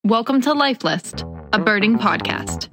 Welcome to Life List, a birding podcast.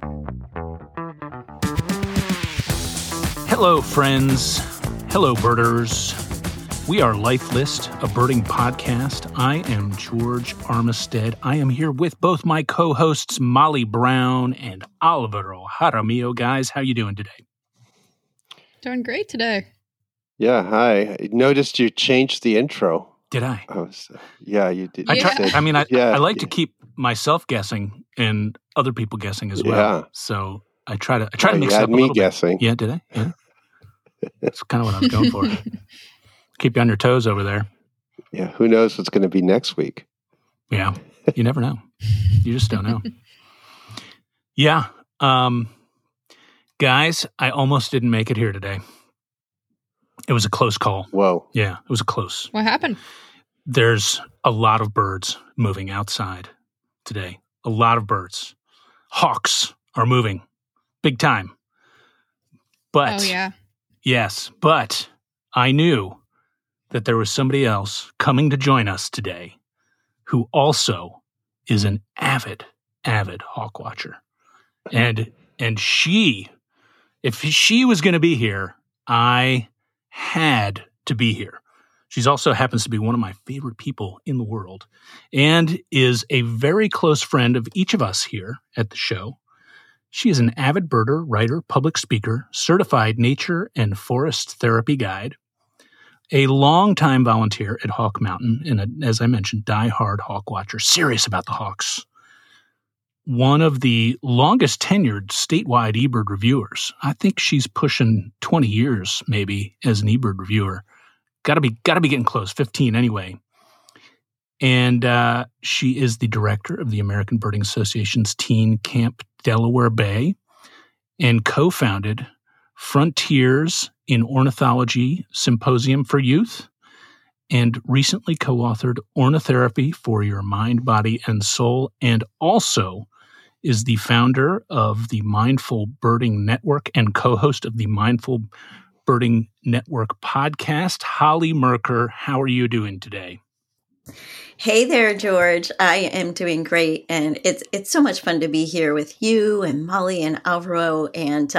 Hello, friends. Hello, birders. We are Life List, a birding podcast. I am George Armistead. I am here with both my co-hosts, Molly Brown and Alvaro Jaramillo. Guys, how you doing today? Doing great today. Yeah, hi. I noticed you changed the intro. Did I? Yeah, you did. I like to keep myself guessing and other people guessing as well. Yeah. So I try to mix you it had up a me little guessing. bit. Yeah, did I? Yeah. That's kind of what I was going for. Keep you on your toes over there. Yeah, who knows what's going to be next week? Yeah, you never know. You just don't know. Yeah. Guys, I almost didn't make it here today. It was a close call. Whoa. Yeah, it was a close. What happened? There's a lot of birds moving outside today. A lot of birds. Hawks are moving big time. But, oh, yeah. Yes, but I knew that there was somebody else coming to join us today who also is an avid hawk watcher. And she, if she was going to be here, I had to be here. She's also happens to be one of my favorite people in the world and is a very close friend of each of us here at the show. She is an avid birder, writer, public speaker, certified nature and forest therapy guide, a longtime volunteer at Hawk Mountain, and as I mentioned, die-hard hawk watcher, serious about the hawks. One of the longest tenured statewide eBird reviewers. I think she's pushing 20 years maybe as an eBird reviewer. Got to be getting close, 15 anyway. And she is the director of the American Birding Association's Teen Camp Delaware Bay and co-founded Frontiers in Ornithology Symposium for Youth and recently co-authored Ornithotherapy for Your Mind, Body, and Soul, and also is the founder of the Mindful Birding Network and co-host of the Mindful Birding Network podcast. Holly Merker, how are you doing today? Hey there, George. I am doing great, and it's so much fun to be here with you and Molly and Alvaro. And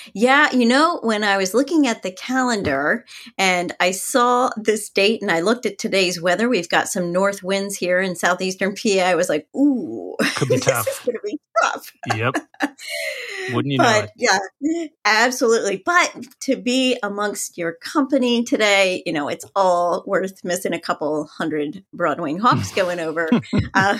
when I was looking at the calendar and I saw this date and I looked at today's weather, we've got some north winds here in southeastern PA. I was like, ooh, could be tough. This is going to be tough. Yep. Wouldn't you know it? Yeah, absolutely. But to be amongst your company today, it's all worth missing a couple hundred broadwing hawks going over. I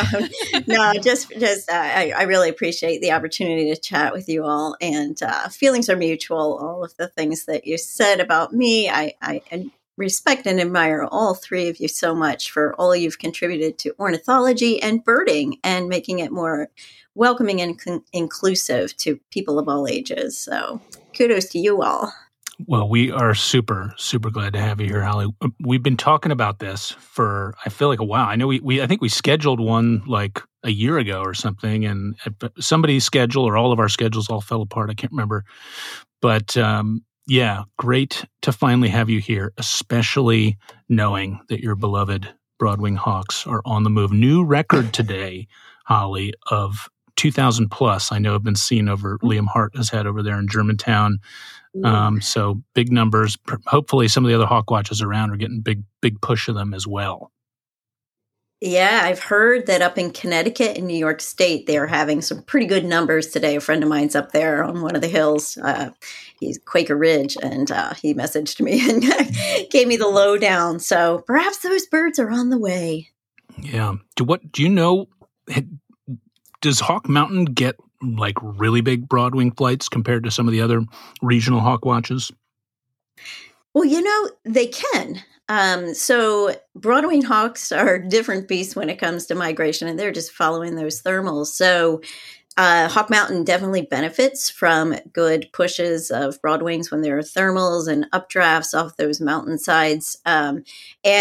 really appreciate the opportunity to chat with you all, and feelings are mutual. All of the things that you said about me, I respect and admire all three of you so much for all you've contributed to ornithology and birding and making it more welcoming and inclusive to people of all ages. So kudos to you all. Well, we are super, super glad to have you here, Holly. We've been talking about this for, I feel like, a while. I know I think we scheduled one like a year ago or something, and somebody's schedule or all of our schedules all fell apart. I can't remember. But yeah, great to finally have you here, especially knowing that your beloved Broadwing Hawks are on the move. New record today, Holly, of 2,000 plus. I know have been seen over, Liam Hart has had over there in Germantown. So big numbers. Hopefully some of the other hawk watches around are getting big push of them as well. Yeah, I've heard that up in Connecticut and New York State, they're having some pretty good numbers today. A friend of mine's up there on one of the hills. He's Quaker Ridge, and he messaged me and gave me the lowdown. So perhaps those birds are on the way. Yeah. Do you know, does Hawk Mountain get like really big broadwing flights compared to some of the other regional hawk watches? Well, they can. So broadwing hawks are different beasts when it comes to migration, and they're just following those thermals. So Hawk Mountain definitely benefits from good pushes of broadwings when there are thermals and updrafts off those mountainsides. And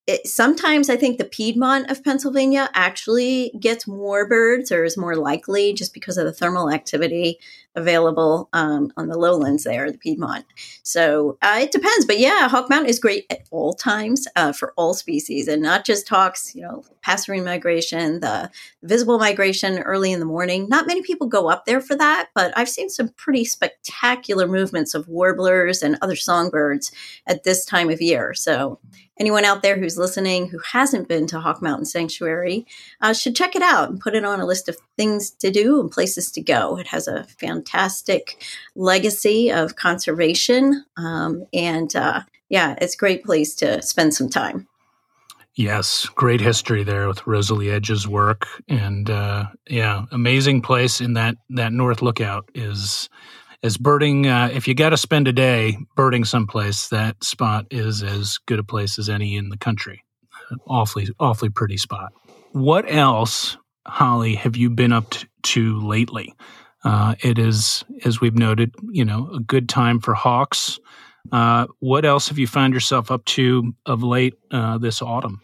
sometimes I think the Piedmont of Pennsylvania actually gets more birds or is more likely just because of the thermal activity available on the lowlands there, the Piedmont. So it depends. But yeah, Hawk Mountain is great at all times for all species and not just hawks, passerine migration, the visible migration early in the morning. Not many people go up there for that, but I've seen some pretty spectacular movements of warblers and other songbirds at this time of year. So anyone out there who's listening who hasn't been to Hawk Mountain Sanctuary should check it out and put it on a list of things to do and places to go. It has a fantastic legacy of conservation. It's a great place to spend some time. Yes, great history there with Rosalie Edge's work. And amazing place in that North Lookout is birding. If you got to spend a day birding someplace, that spot is as good a place as any in the country. Awfully pretty spot. What else, Holly, have you been up to lately? It is, as we've noted, a good time for hawks. What else have you found yourself up to of late this autumn?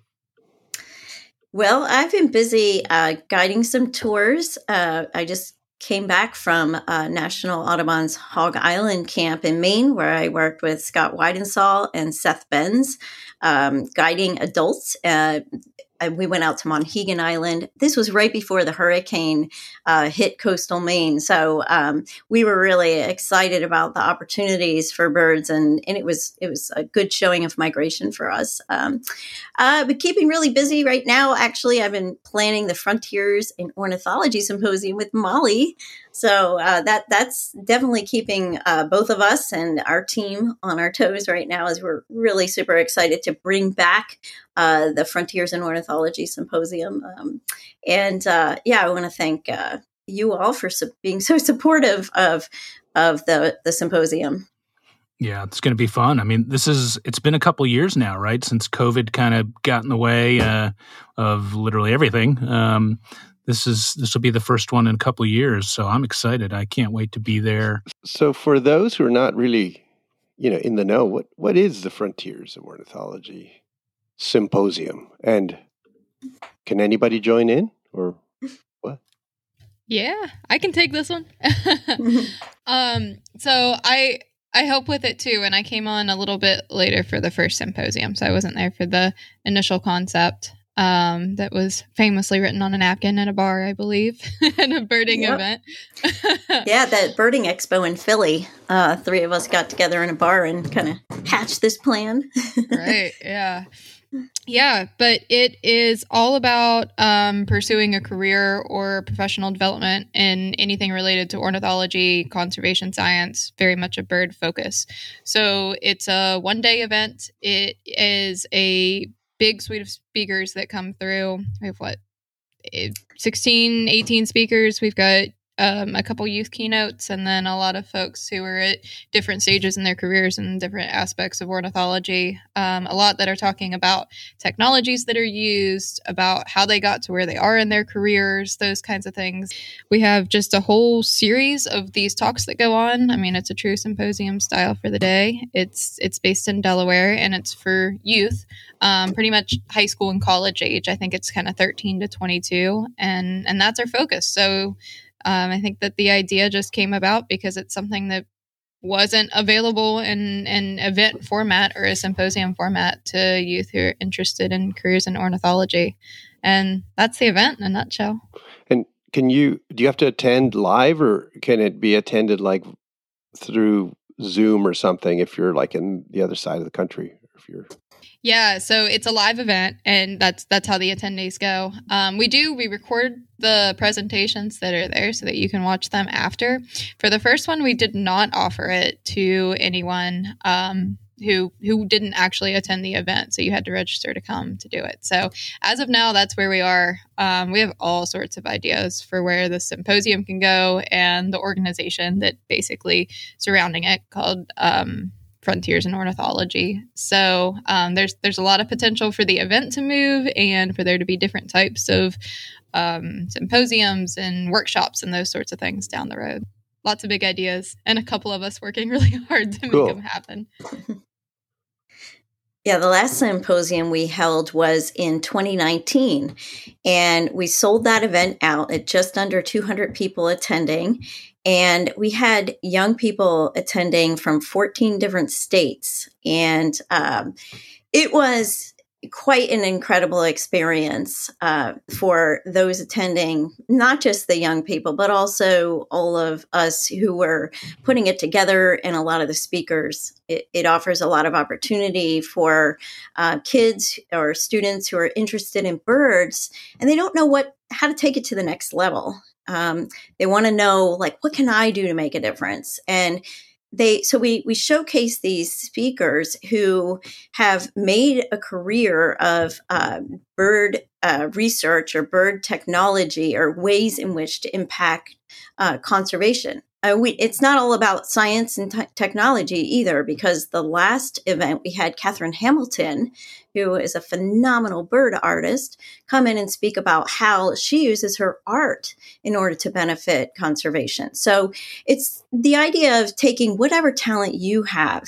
Well, I've been busy guiding some tours. I just came back from National Audubon's Hog Island camp in Maine, where I worked with Scott Weidensaul and Seth Benz, guiding adults. We went out to Monhegan Island. This was right before the hurricane hit coastal Maine. So we were really excited about the opportunities for birds, and it was a good showing of migration for us. But keeping really busy right now. Actually, I've been planning the Frontiers in Ornithology Symposium with Molly. So that's definitely keeping both of us and our team on our toes right now, as we're really super excited to bring back the Frontiers in Ornithology Symposium. I want to thank you all for being so supportive of the symposium. Yeah, it's going to be fun. I mean, it's been a couple of years now, right? Since COVID kind of got in the way of literally everything. This will be the first one in a couple of years, so I'm excited. I can't wait to be there. So for those who are not really, in the know, what is the Frontiers of Ornithology Symposium? And can anybody join in or what? Yeah, I can take this one. So I help with it too, and I came on a little bit later for the first symposium, so I wasn't there for the initial concept. That was famously written on a napkin at a bar, I believe, at a birding event. Yeah, that birding expo in Philly. 3 of us got together in a bar and kind of hatched this plan. Right, yeah. Yeah, but it is all about pursuing a career or professional development in anything related to ornithology, conservation science, very much a bird focus. So it's a one-day event. It is a big suite of speakers that come through. We have 16, 18 speakers. We've got a couple youth keynotes, and then a lot of folks who are at different stages in their careers and different aspects of ornithology. A lot that are talking about technologies that are used, about how they got to where they are in their careers, those kinds of things. We have just a whole series of these talks that go on. I mean, it's a true symposium style for the day. It's based in Delaware, and it's for youth, pretty much high school and college age. I think it's kind of 13 to 22, and that's our focus. So I think that the idea just came about because it's something that wasn't available in an event format or a symposium format to youth who are interested in careers in ornithology. And that's the event in a nutshell. And do you have to attend live, or can it be attended like through Zoom or something if you're like in the other side of the country? Yeah, so it's a live event, and that's how the attendees go. We record the presentations that are there so that you can watch them after. For the first one, we did not offer it to anyone who didn't actually attend the event, so you had to register to come to do it. So as of now, that's where we are. We have all sorts of ideas for where the symposium can go, and the organization that basically surrounding it called Frontiers in Ornithology. So there's a lot of potential for the event to move and for there to be different types of symposiums and workshops and those sorts of things down the road. Lots of big ideas, and a couple of us working really hard to make them happen. Yeah, the last symposium we held was in 2019, and we sold that event out at just under 200 people attending. And we had young people attending from 14 different states. And it was quite an incredible experience for those attending, not just the young people, but also all of us who were putting it together and a lot of the speakers. It offers a lot of opportunity for kids or students who are interested in birds, and they don't know how to take it to the next level. They want to know, like, what can I do to make a difference? And so we showcase these speakers who have made a career of bird research or bird technology or ways in which to impact conservation. It's not all about science and technology either, because the last event we had Catherine Hamilton, who is a phenomenal bird artist, come in and speak about how she uses her art in order to benefit conservation. So it's the idea of taking whatever talent you have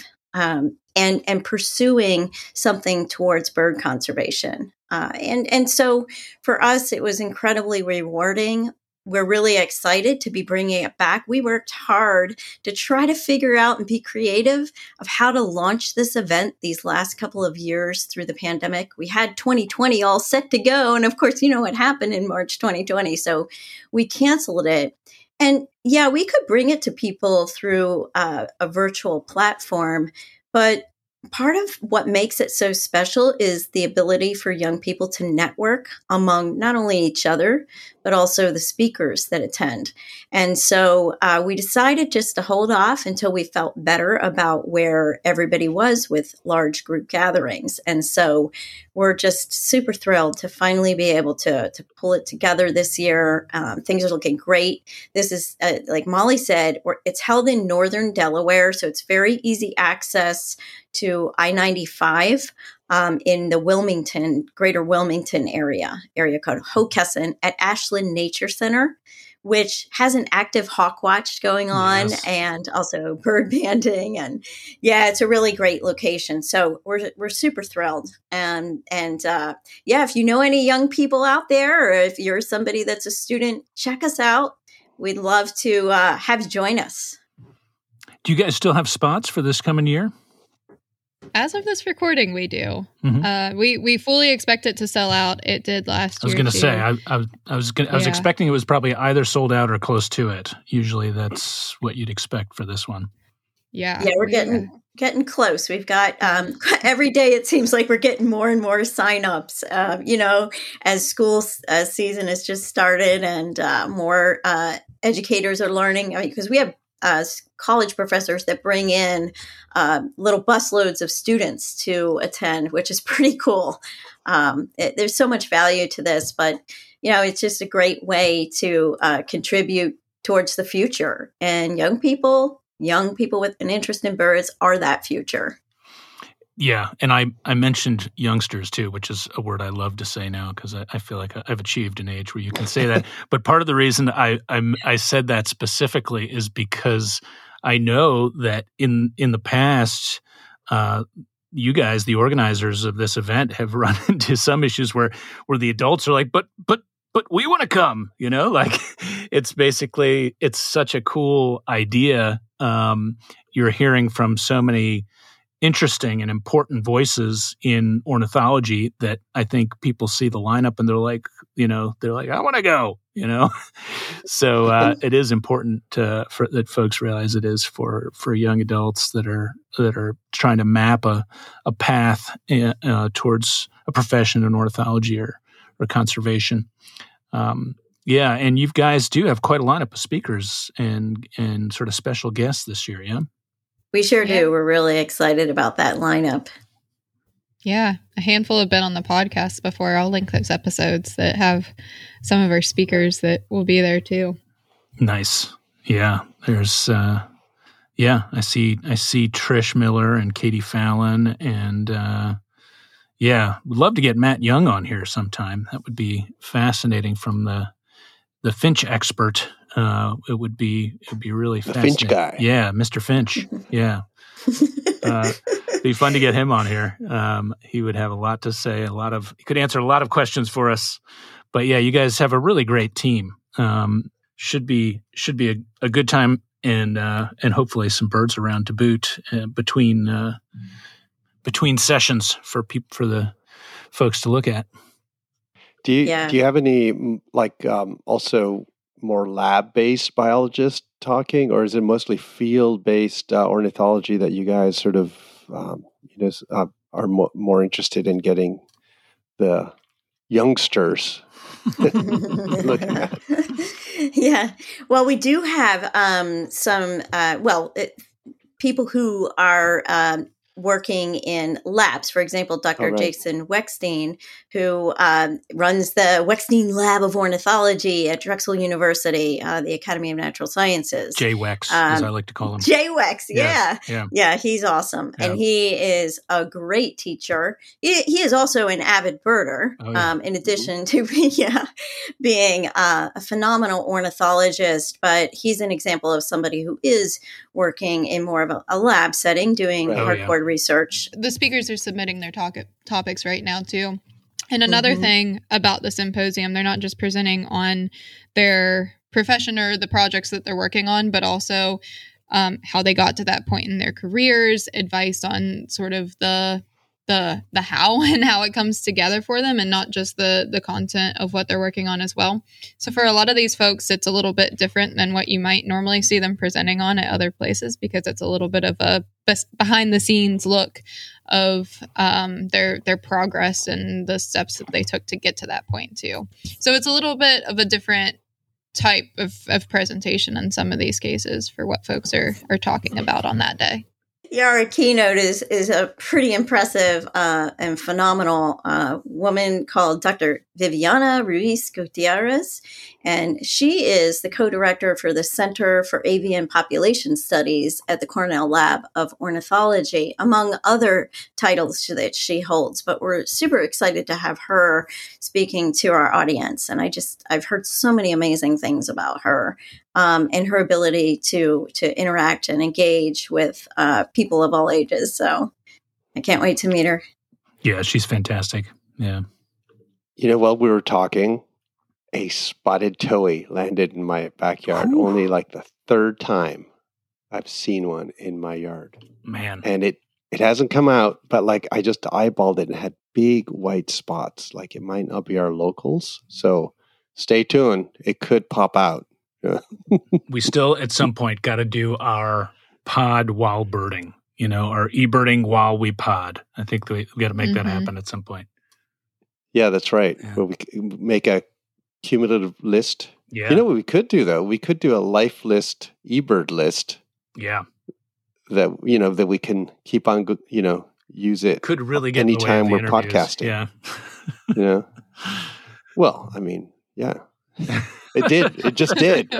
and pursuing something towards bird conservation. And so for us, it was incredibly rewarding. We're really excited to be bringing it back. We worked hard to try to figure out and be creative of how to launch this event these last couple of years through the pandemic. We had 2020 all set to go. And of course, you know what happened in March 2020. So we canceled it. And yeah, we could bring it to people through a virtual platform, but part of what makes it so special is the ability for young people to network among not only each other, but also the speakers that attend. And so we decided just to hold off until we felt better about where everybody was with large group gatherings. And so we're just super thrilled to finally be able to pull it together this year. Things are looking great. This is, like Molly said, it's held in Northern Delaware, so it's very easy access to I-95 in the greater Wilmington area called Hockessin at Ashland Nature Center, which has an active hawk watch going on, yes, and also bird banding. And yeah, it's a really great location. So we're super thrilled. And yeah, if you know any young people out there, or if you're somebody that's a student, check us out. We'd love to have you join us. Do you guys still have spots for this coming year? As of this recording, we do. Mm-hmm. We fully expect it to sell out. It did last year. I was going to say, I was expecting it was probably either sold out or close to it. Usually that's what you'd expect for this one. Yeah. Yeah, we're getting close. We've got every day it seems like we're getting more and more signups, as school season has just started and more educators are learning. Because we have college professors that bring in little busloads of students to attend, which is pretty cool. There's so much value to this, but it's just a great way to contribute towards the future. And young people with an interest in birds are that future. Yeah, and I mentioned youngsters too, which is a word I love to say now because I feel like I've achieved an age where you can say that. But part of the reason I said that specifically is because I know that in the past, you guys, the organizers of this event, have run into some issues where the adults are like, but we want to come, like it's such a cool idea. You're hearing from so many interesting and important voices in ornithology that I think people see the lineup and they're like, I want to go, So it is important that folks realize it is for young adults that are trying to map a path towards a profession in ornithology or conservation. Yeah, and you guys do have quite a lineup of speakers and sort of special guests this year, yeah? We sure do. We're really excited about that lineup. Yeah, a handful have been on the podcast before. I'll link those episodes that have some of our speakers that will be there too. Nice. Yeah, there's I see Trish Miller and Katie Fallon, and would love to get Matt Young on here sometime. That would be fascinating from the Finch expert. It would be really fascinating. Finch guy. Yeah, Mr. Finch. Yeah. Be fun to get him on here. He would have a lot to say. He could answer a lot of questions for us. But yeah, you guys have a really great team. Should be a good time, and hopefully some birds around to boot between sessions for the folks to look at. Do you have any also more lab-based biologists talking, or is it mostly field-based ornithology that you guys sort of are more interested in getting the youngsters looking at? Yeah. Well, we do have some people who are working in labs. For example, Dr. Jason Weckstein, who runs the Weckstein Lab of Ornithology at Drexel University, the Academy of Natural Sciences. J-Wex, as I like to call him. J-Wex, yeah. He's awesome. Yeah. And he is a great teacher. He is also an avid birder, in addition to being a phenomenal ornithologist. But he's an example of somebody who is working in more of a lab setting, doing hardcore research. The speakers are submitting their topics right now too. And another thing about the symposium, they're not just presenting on their profession or the projects that they're working on, but also how they got to that point in their careers, advice on sort of the how and how it comes together for them, and not just the content of what they're working on as well. So for a lot of these folks, it's a little bit different than what you might normally see them presenting on at other places, because it's a little bit of a behind the scenes look of their progress and the steps that they took to get to that point too. So it's a little bit of a different type of presentation in some of these cases for what folks are talking about on that day. Yeah, our keynote is a pretty impressive and phenomenal woman called Dr. Viviana Ruiz Gutierrez, and she is the co-director for the Center for Avian Population Studies at the Cornell Lab of Ornithology, among other titles that she holds. But we're super excited to have her speaking to our audience, and I've heard so many amazing things about her. And her ability to interact and engage with people of all ages. So I can't wait to meet her. Yeah, she's fantastic. Yeah. While we were talking, a spotted towhee landed in my backyard. Ooh. Only like the third time I've seen one in my yard. Man. And it hasn't come out, but like I just eyeballed it and it had big white spots. Like it might not be our locals. So stay tuned. It could pop out. We still, at some point, got to do our pod while birding, our e-birding while we pod. I think we got to make that happen at some point. Yeah, that's right. Yeah. Well, we make a cumulative list. Yeah. You know what we could do, though? We could do a life list, e-bird list. Yeah. That, that we can keep on, use it. Could really get anytime we're interviews. Podcasting. Yeah. Well, I mean, yeah. It did. It just did.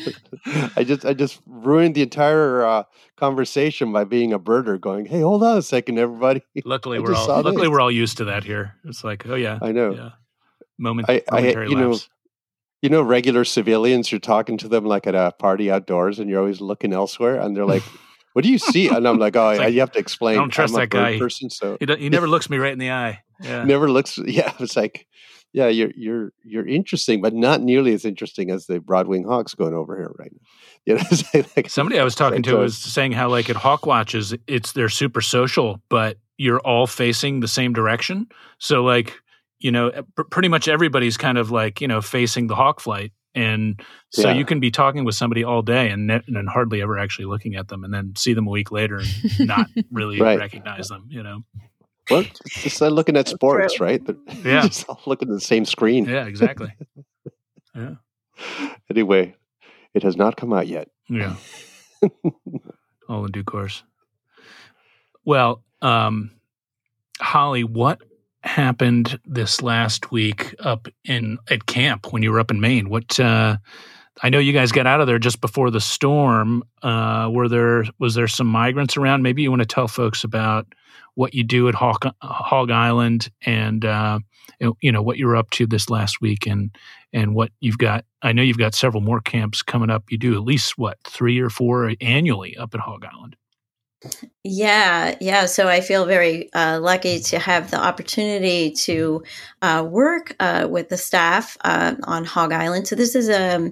I just ruined the entire conversation by being a birder, going, "Hey, hold on a second, everybody." Luckily, we're all used to that here. It's like, oh yeah, I know. Yeah. Momentary lapse. Regular civilians. You're talking to them like at a party outdoors, and you're always looking elsewhere, and they're like, "What do you see?" And I'm like, "Oh, you have to explain." I don't trust that guy. Person, so he never looks me right in the eye. Yeah. Never looks. Yeah, it's like. Yeah, you're interesting, but not nearly as interesting as the broad-winged hawks going over here right now. Somebody I was talking to was saying how, like at hawk watches, they're super social, but you're all facing the same direction. So, like pretty much everybody's kind of like facing the hawk flight, and so you can be talking with somebody all day and hardly ever actually looking at them, and then see them a week later and not really recognize them. Well, it's like looking at sports, right? Yeah. Just all looking at the same screen. Yeah, exactly. Yeah. Anyway, it has not come out yet. Yeah. All in due course. Well, Holly, what happened this last week up at camp when you were up in Maine? What I know you guys got out of there just before the storm. Was there some migrants around? Maybe you want to tell folks about what you do at Hog Island and what you were up to this last week and what you've got. I know you've got several more camps coming up. You do at least 3 or 4 annually up at Hog Island. Yeah. So I feel very lucky to have the opportunity to work with the staff on Hog Island. So this is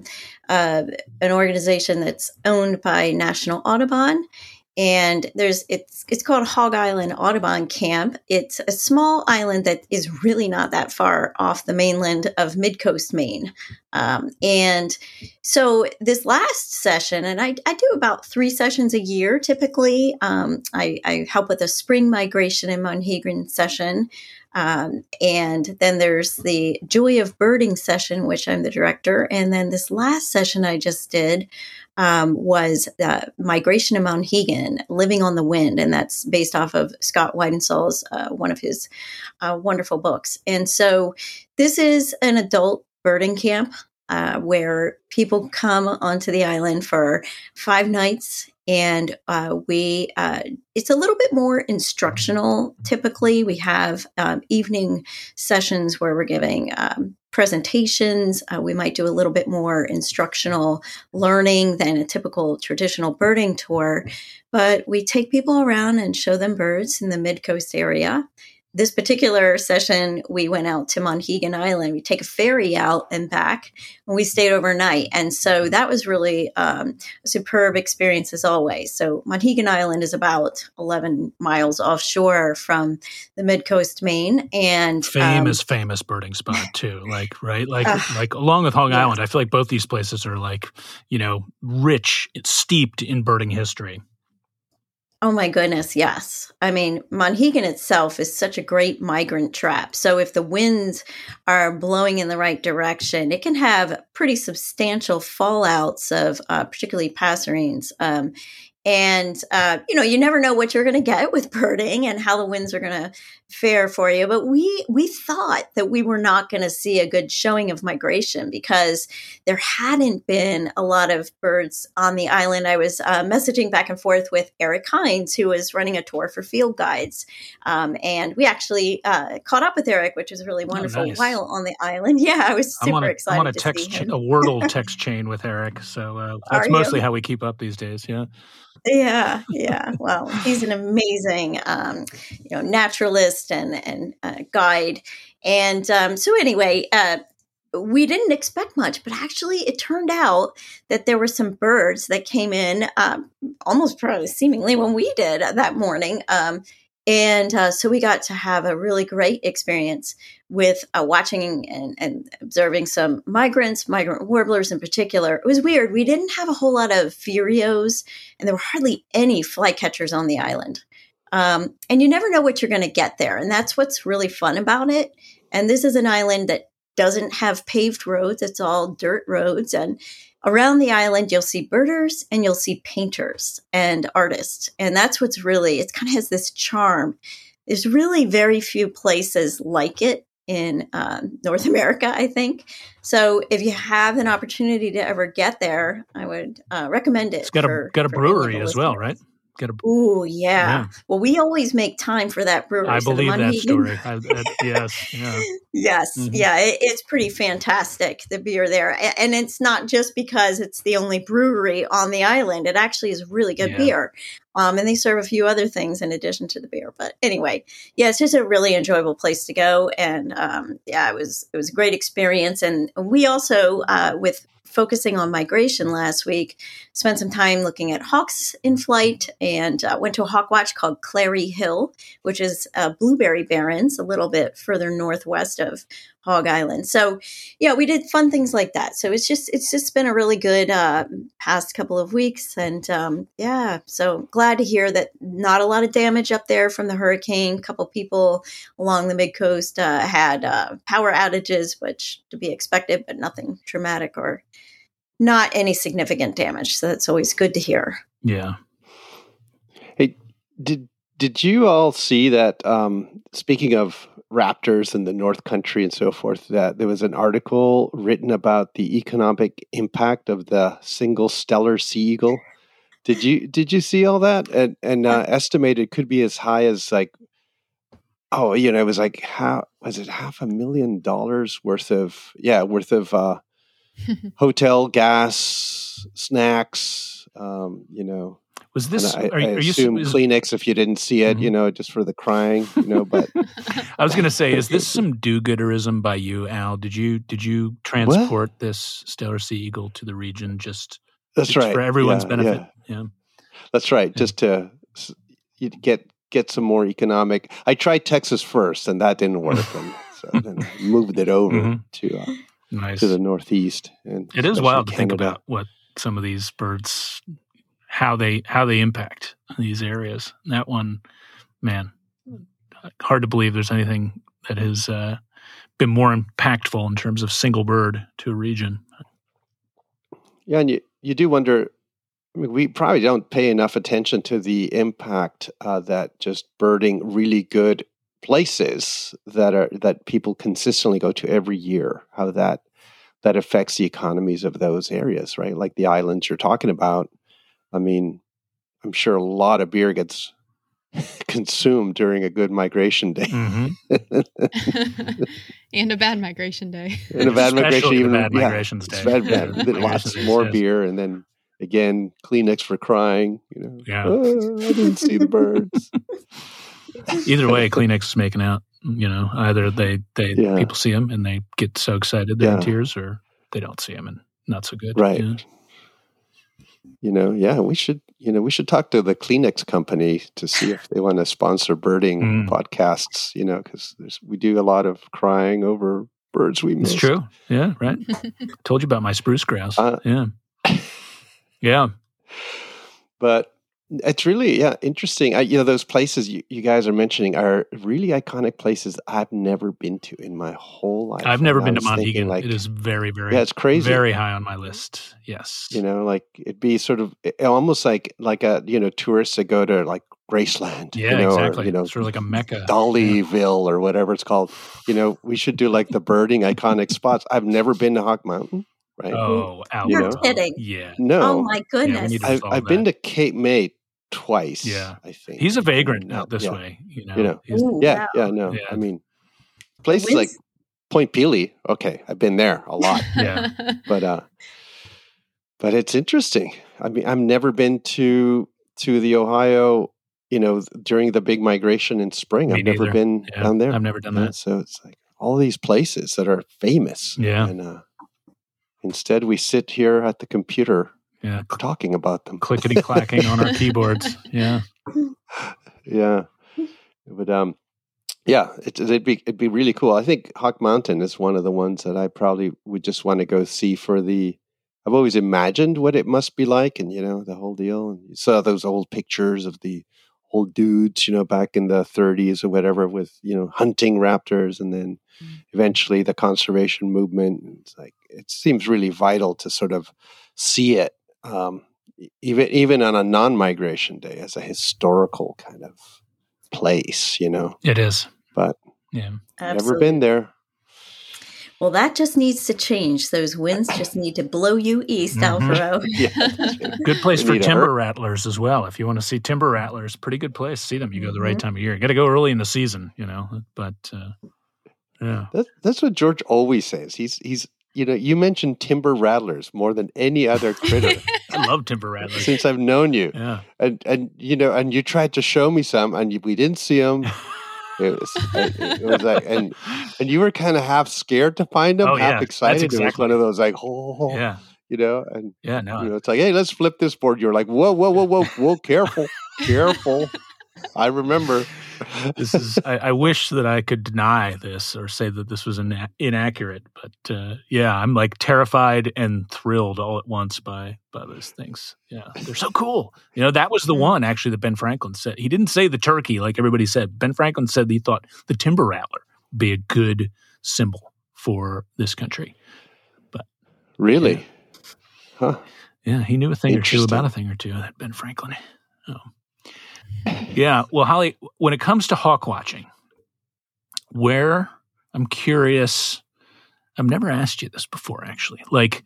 an organization that's owned by National Audubon, and it's called Hog Island Audubon Camp. It's a small island that is really not that far off the mainland of Midcoast, Maine, and so this last session, and I do about 3 sessions a year typically. I help with a spring migration in Monhegan session. And then there's the Joy of Birding session, which I'm the director. And then this last session I just did was Migration in Monhegan, Living on the Wind. And that's based off of Scott Weidensaul's, one of his wonderful books. And so this is an adult birding camp where people come onto the island for 5 nights. And it's a little bit more instructional. Typically, we have evening sessions where we're giving presentations. We might do a little bit more instructional learning than a typical traditional birding tour. But we take people around and show them birds in the Midcoast area. This particular session, we went out to Monhegan Island. We take a ferry out and back, and we stayed overnight. And so that was really a superb experience as always. So Monhegan Island is about 11 miles offshore from the Midcoast, Maine. And famous birding spot too. Right? Like along with Hog Island, I feel like both these places are rich, steeped in birding history. Oh my goodness, yes. I mean, Monhegan itself is such a great migrant trap. So if the winds are blowing in the right direction, it can have pretty substantial fallouts of particularly passerines. And you never know what you're going to get with birding and how the winds are going to fare for you. But we thought that we were not going to see a good showing of migration because there hadn't been a lot of birds on the island. I was messaging back and forth with Eric Hines, who was running a tour for Field Guides. And we actually caught up with Eric, which was really wonderful, nice. While on the island. Yeah, I was super excited I'm on to see him. a Wordle text chain with Eric. So that's mostly how we keep up these days. Yeah. Yeah. Well, he's an amazing, naturalist and guide. And so anyway, we didn't expect much, but actually it turned out that there were some birds that came in almost probably seemingly when we did that morning. And so we got to have a really great experience with watching and observing some migrant warblers in particular. It was weird. We didn't have a whole lot of vireos, and there were hardly any flycatchers on the island. And you never know what you're going to get there. And that's what's really fun about it. And this is an island that doesn't have paved roads. It's all dirt roads. And around the island, you'll see birders and you'll see painters and artists. And that's what's really, it kind of has this charm. There's really very few places like it in North America, I think. So if you have an opportunity to ever get there, I would recommend it. It's got a brewery as well, right? Oh, yeah. Well, we always make time for that brewery. I believe that story. Yes. Yeah. Yes. Mm-hmm. Yeah. It's pretty fantastic, the beer there. And it's not just because it's the only brewery on the island. It actually is really good beer. And they serve a few other things in addition to the beer. But anyway, it's just a really enjoyable place to go. And it was a great experience. And we also, with focusing on migration last week, spent some time looking at hawks in flight and went to a hawk watch called Clary Hill, which is Blueberry Barrens, a little bit further northwest of Hog Island. So, we did fun things like that. So it's just been a really good past couple of weeks. And so glad to hear that not a lot of damage up there from the hurricane. A couple people along the mid-coast had power outages, which to be expected, but nothing traumatic or not any significant damage. So that's always good to hear. Yeah. Hey, did you all see that, speaking of raptors in the North Country and so forth, that there was an article written about the economic impact of the single stellar sea eagle? Did you see all that? And estimated could be as high as it was like $500,000 worth of hotel, gas, snacks, Was this? And Are you assume Kleenex if you didn't see it, just for the crying, But I was going to say, is this some do-gooderism by you, Al? Did you transport this Steller Sea Eagle to the region just for everyone's benefit? Yeah. That's right. Just to get some more economic. I tried Texas first, and that didn't work, and so then I moved it over to the Northeast. And it is wild to think about what some of these birds, how they impact these areas. That one, man, hard to believe there's anything that has been more impactful in terms of single bird to a region. Yeah, and you do wonder. I mean, we probably don't pay enough attention to the impact that just birding really good places that people consistently go to every year, how that affects the economies of those areas, right? Like the islands you're talking about. I mean, I'm sure a lot of beer gets consumed during a good migration day. And a bad migration day. And a bad migration, even bad migrations day. Bad. Lots more beer, and then again, Kleenex for crying. Yeah. Oh, I didn't see the birds. Either way, Kleenex is making out. Either they people see them and they get so excited they're in tears, or they don't see them and not so good. Right. We should talk to the Kleenex company to see if they want to sponsor birding podcasts. Because we do a lot of crying over birds we missed. It's true. Yeah. Right. Told you about my spruce grouse. Yeah. But it's really, interesting. Those places you guys are mentioning are really iconic places I've never been to in my whole life. I've never been to Monhegan. It is very, very, it's crazy. Very high on my list. Yes. It'd be sort of almost like tourists that go to like Graceland. Yeah, exactly. Or, sort of like a Mecca. Dollyville or whatever it's called. We should do like the birding iconic spots. I've never been to Hawk Mountain. Right. Oh, you're kidding. Yeah. No. Oh my goodness. Yeah, I've been to Cape May twice. Yeah. I think he's a vagrant out this way. No. I mean, places like Point Pelee. Okay, I've been there a lot. Yeah. But it's interesting. I mean, I've never been to the Ohio. During the big migration in spring. I've never been down there. I've never done that. So it's like all these places that are famous. Yeah. And instead, we sit here at the computer, talking about them, clickety clacking on our keyboards. Yeah, yeah. But it'd be really cool. I think Hawk Mountain is one of the ones that I probably would just want to go see for the. I've always imagined what it must be like, and the whole deal. And you saw those old pictures of the old dudes, back in the 30s or whatever, with hunting raptors, and then eventually the conservation movement. It's like it seems really vital to sort of see it, even on a non-migration day, as a historical kind of place. It is, but Absolutely. Never been there. Well, that just needs to change. Those winds just need to blow you east, Alvaro. Good place for timber rattlers as well. If you want to see timber rattlers, pretty good place. See them. You go the right time of year. You got to go early in the season, But yeah, that's what George always says. He's you mentioned timber rattlers more than any other critter. I love timber rattlers since I've known you. Yeah, and you tried to show me some, and we didn't see them. It was like, and you were kind of half scared to find them, half excited. Exactly. It was one of those like, it's like, hey, let's flip this board. You're like, whoa, careful. I remember. This is. I wish that I could deny this or say that this was inaccurate, but I'm like terrified and thrilled all at once by those things. Yeah, they're so cool. That was the one actually that Ben Franklin said. He didn't say the turkey like everybody said. Ben Franklin said that he thought the timber rattler would be a good symbol for this country. But really, huh? Yeah, he knew a thing or two about a thing or two. That Ben Franklin. Oh. Yeah. Well, Holly, when it comes to hawk watching, I'm curious, I've never asked you this before, actually. Like,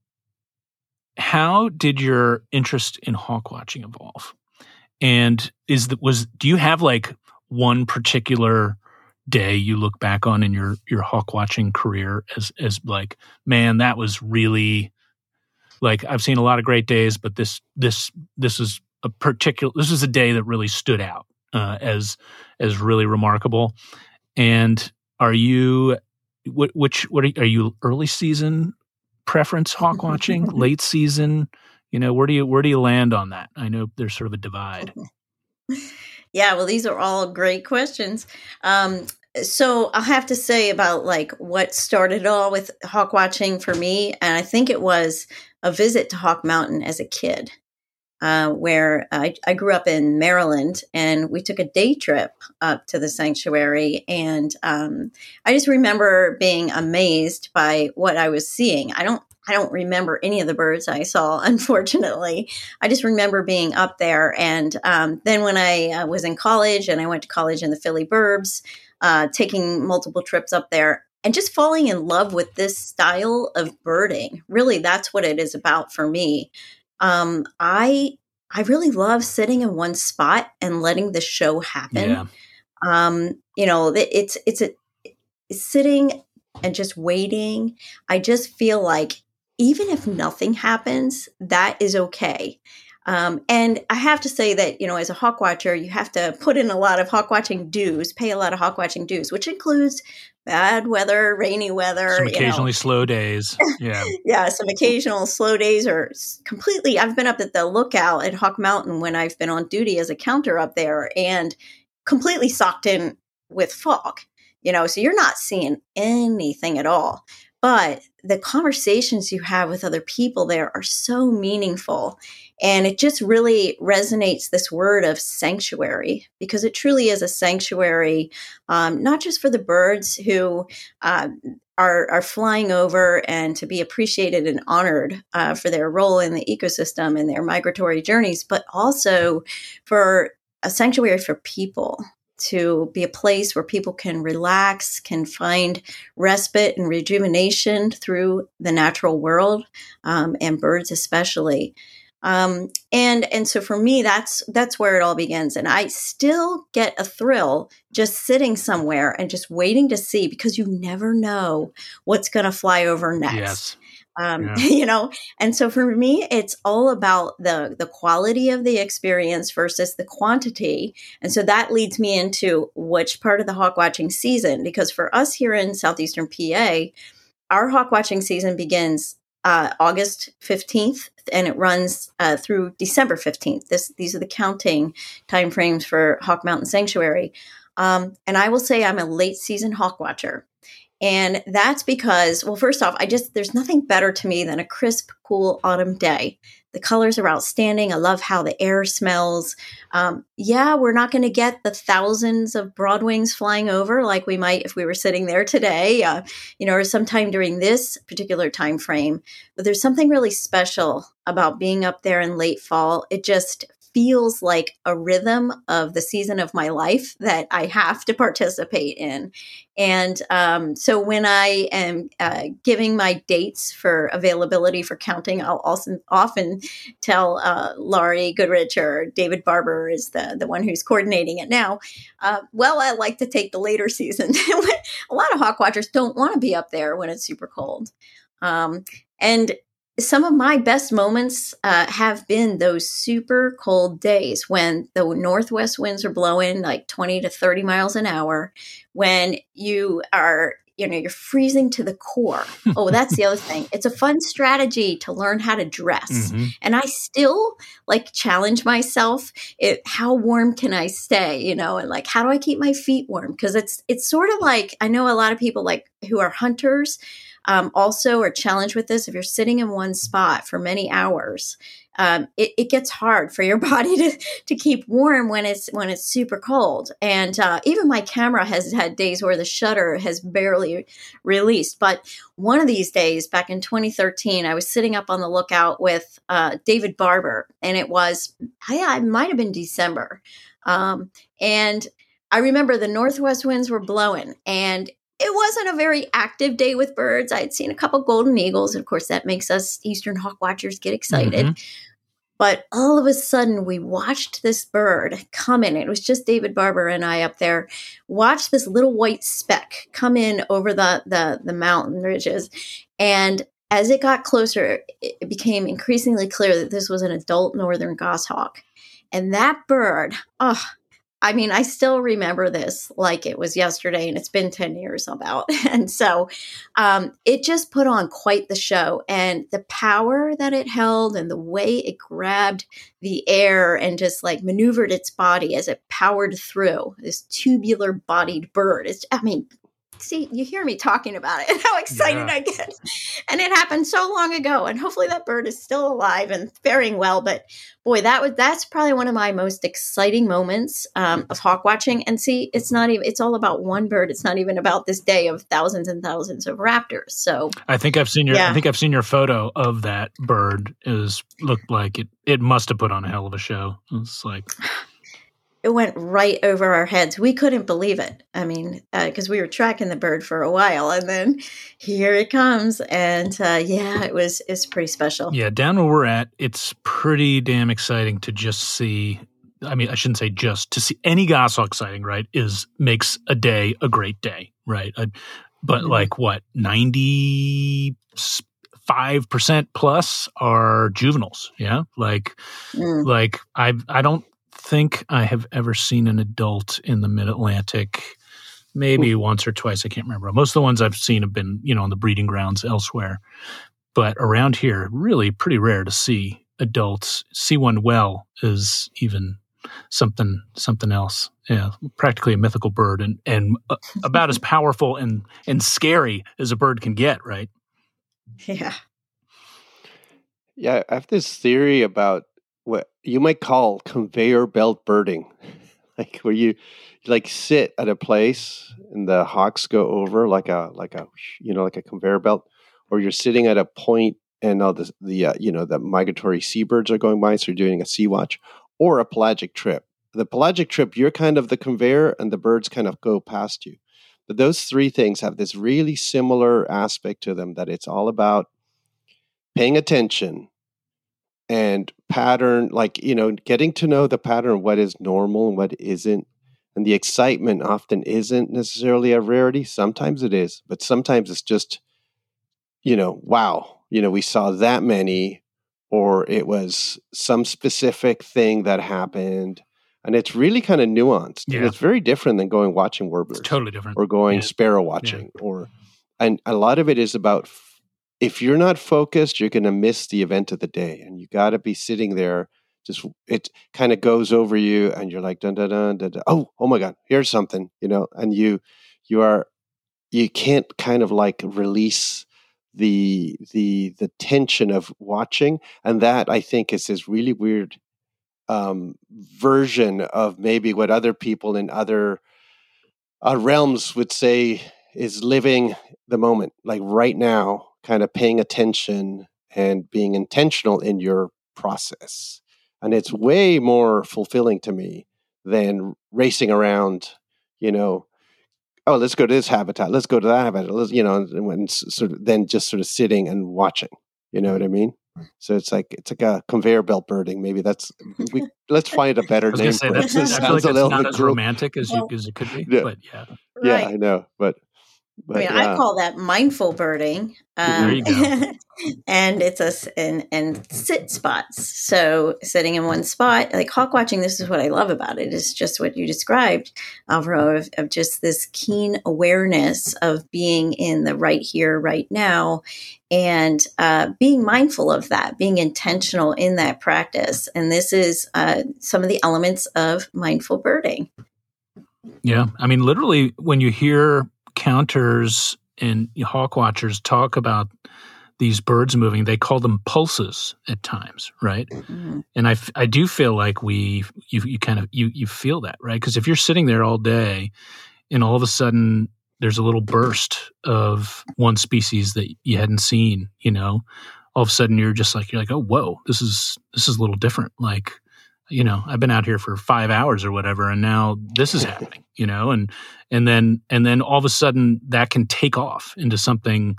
how did your interest in hawk watching evolve? And do you have like one particular day you look back on in your hawk watching career as like, man, that was really like, I've seen a lot of great days, but this is this was a day that really stood out as really remarkable. And are you are you early season preference hawk watching, late season? Where do you land on that? I know there's sort of a divide. Yeah, well, these are all great questions. So I'll have to say about like what started it all with hawk watching for me. And I think it was a visit to Hawk Mountain as a kid, where I grew up in Maryland, and we took a day trip up to the sanctuary. And I just remember being amazed by what I was seeing. I don't remember any of the birds I saw, unfortunately. I just remember being up there. And then when I was in college, and I went to college in the Philly burbs, taking multiple trips up there and just falling in love with this style of birding. Really, that's what it is about for me. I really love sitting in one spot and letting the show happen. Yeah. It's sitting and just waiting. I just feel like even if nothing happens, that is okay. And I have to say that, as a hawk watcher, you have to put in a lot of hawk watching dues, pay a lot of hawk watching dues, which includes bad weather, rainy weather. Some occasionally slow days. Yeah. Yeah, some occasional slow days or completely. I've been up at the lookout at Hawk Mountain when I've been on duty as a counter up there, and completely socked in with fog, so you're not seeing anything at all. But the conversations you have with other people there are so meaningful. And it just really resonates, this word of sanctuary, because it truly is a sanctuary, not just for the birds who are flying over and to be appreciated and honored for their role in the ecosystem and their migratory journeys, but also for a sanctuary for people, to be a place where people can relax, can find respite and rejuvenation through the natural world, and birds especially. And so for me, that's where it all begins. And I still get a thrill just sitting somewhere and just waiting to see, because you never know what's going to fly over next. Yes. And so for me, it's all about the quality of the experience versus the quantity. And so that leads me into which part of the hawk watching season, because for us here in Southeastern PA, our hawk watching season begins August 15th, and it runs through December 15th. These are the counting timeframes for Hawk Mountain Sanctuary. And I will say I'm a late season hawk watcher. And that's because, well, first off, there's nothing better to me than a crisp, cool autumn day. The colors are outstanding. I love how the air smells. We're not going to get the thousands of broadwings flying over like we might if we were sitting there today, or sometime during this particular time frame. But there's something really special about being up there in late fall. It just feels like a rhythm of the season of my life that I have to participate in. And so when I am giving my dates for availability for counting, I'll also often tell Laurie Goodrich, or David Barber is the one who's coordinating it now. I like to take the later season. A lot of hawk watchers don't want to be up there when it's super cold. And some of my best moments have been those super cold days when the northwest winds are blowing like 20 to 30 miles an hour, when you are, you're freezing to the core. Oh, that's the other thing. It's a fun strategy to learn how to dress. Mm-hmm. And I still challenge myself. How warm can I stay? And how do I keep my feet warm? Because it's sort of like, I know a lot of people who are hunters also are challenged with this. If you're sitting in one spot for many hours, it gets hard for your body to keep warm when it's super cold. And even my camera has had days where the shutter has barely released. But one of these days, back in 2013, I was sitting up on the lookout with David Barber, and it might have been December. And I remember the northwest winds were blowing, and it wasn't a very active day with birds. I had seen a couple golden eagles. Of course, that makes us Eastern hawk watchers get excited. Mm-hmm. But all of a sudden, we watched this bird come in. It was just David Barber and I up there. Watched this little white speck come in over the mountain ridges. And as it got closer, it became increasingly clear that this was an adult northern goshawk. And that bird, I mean, I still remember this like it was yesterday, and it's been 10 years about. And so it just put on quite the show. And the power that it held and the way it grabbed the air and just like maneuvered its body as it powered through this tubular bodied bird. See, you hear me talking about it, how excited I get. And it happened so long ago. And hopefully that bird is still alive and faring well. But boy, that's probably one of my most exciting moments of hawk watching. And see, it's all about one bird. It's not even about this day of thousands and thousands of raptors. So I think I've seen your photo of that bird. Looked like it must have put on a hell of a show. It's like it went right over our heads. We couldn't believe it. I mean, because we were tracking the bird for a while, and then here it comes. And it's pretty special. Yeah, down where we're at, it's pretty damn exciting to just see. I mean, I shouldn't say just to see any goshawk sighting, right? Makes a day a great day, right? But like what 95% plus are juveniles. Yeah, like I don't think I have ever seen an adult in the Mid-Atlantic, maybe once or twice. I can't remember. Most of the ones I've seen have been, on the breeding grounds elsewhere. But around here, really pretty rare to see adults. See one well is even something else. Yeah, practically a mythical bird and about as powerful and scary as a bird can get, right? Yeah. Yeah, I have this theory about what you might call conveyor belt birding, like where you like sit at a place and the hawks go over like a conveyor belt, or you're sitting at a point and all the migratory seabirds are going by, so you're doing a sea watch, or a pelagic trip. The pelagic trip, you're kind of the conveyor and the birds kind of go past you. But those three things have this really similar aspect to them, that it's all about paying attention and pattern, getting to know the pattern of what is normal and what isn't. And the excitement often isn't necessarily a rarity. Sometimes it is, but sometimes it's just, wow, we saw that many, or it was some specific thing that happened. And it's really kind of nuanced. Yeah. And it's very different than going watching warblers. It's totally different. Or going sparrow watching. And a lot of it is about, if you're not focused, you're going to miss the event of the day. And you got to be sitting there. Just it kind of goes over you, and you're like, dun, dun, dun, dun, dun. Oh my God, here's something, and you can't kind of like release the tension of watching. And that, I think, is this really weird version of maybe what other people in other realms would say is living the moment, like right now, kind of paying attention and being intentional in your process. And it's way more fulfilling to me than racing around, let's go to this habitat, let's go to that habitat, and then just sort of sitting and watching, you know what I mean? So it's like a conveyor belt birding. Maybe let's find a better name for it. I feel like that's not as romantic as it could be, but yeah. Yeah, I know, but I call that mindful birding. There you go. And it's and sit spots. So sitting in one spot, like hawk watching, this is what I love about it, is just what you described, Alvaro, of just this keen awareness of being in the right here, right now, and being mindful of that, being intentional in that practice. And this is some of the elements of mindful birding. Yeah. I mean, literally, when you hear counters and hawk watchers talk about these birds moving, they call them pulses at times, right? Mm-hmm. And I do feel like you feel that, right? Because if you're sitting there all day and all of a sudden there's a little burst of one species that you hadn't seen, all of a sudden you're like, oh, whoa, this is a little different. Like, I've been out here for 5 hours or whatever, and now this is happening, and then all of a sudden that can take off into something,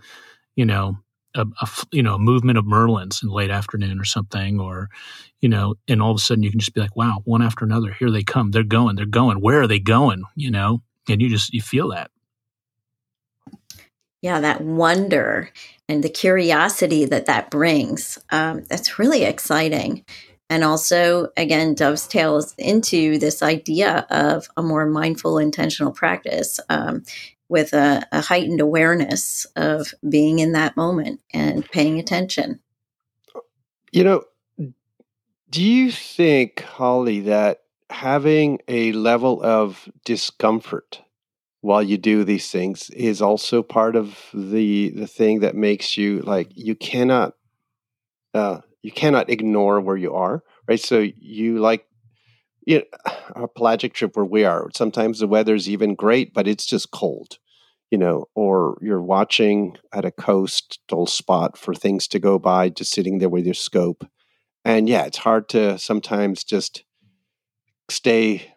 a movement of merlins in late afternoon or something, or, and all of a sudden you can just be like, wow, one after another, here they come, they're going, where are they going? And you feel that. Yeah, that wonder and the curiosity that brings. That's really exciting. And also, again, dovetails into this idea of a more mindful, intentional practice with a heightened awareness of being in that moment and paying attention. Do you think, Holly, that having a level of discomfort while you do these things is also part of the thing that makes you like you cannot ignore where you are, right? So you like a pelagic trip where we are. Sometimes the weather's even great, but it's just cold, or you're watching at a coastal spot for things to go by, just sitting there with your scope. And yeah, it's hard to sometimes just stay,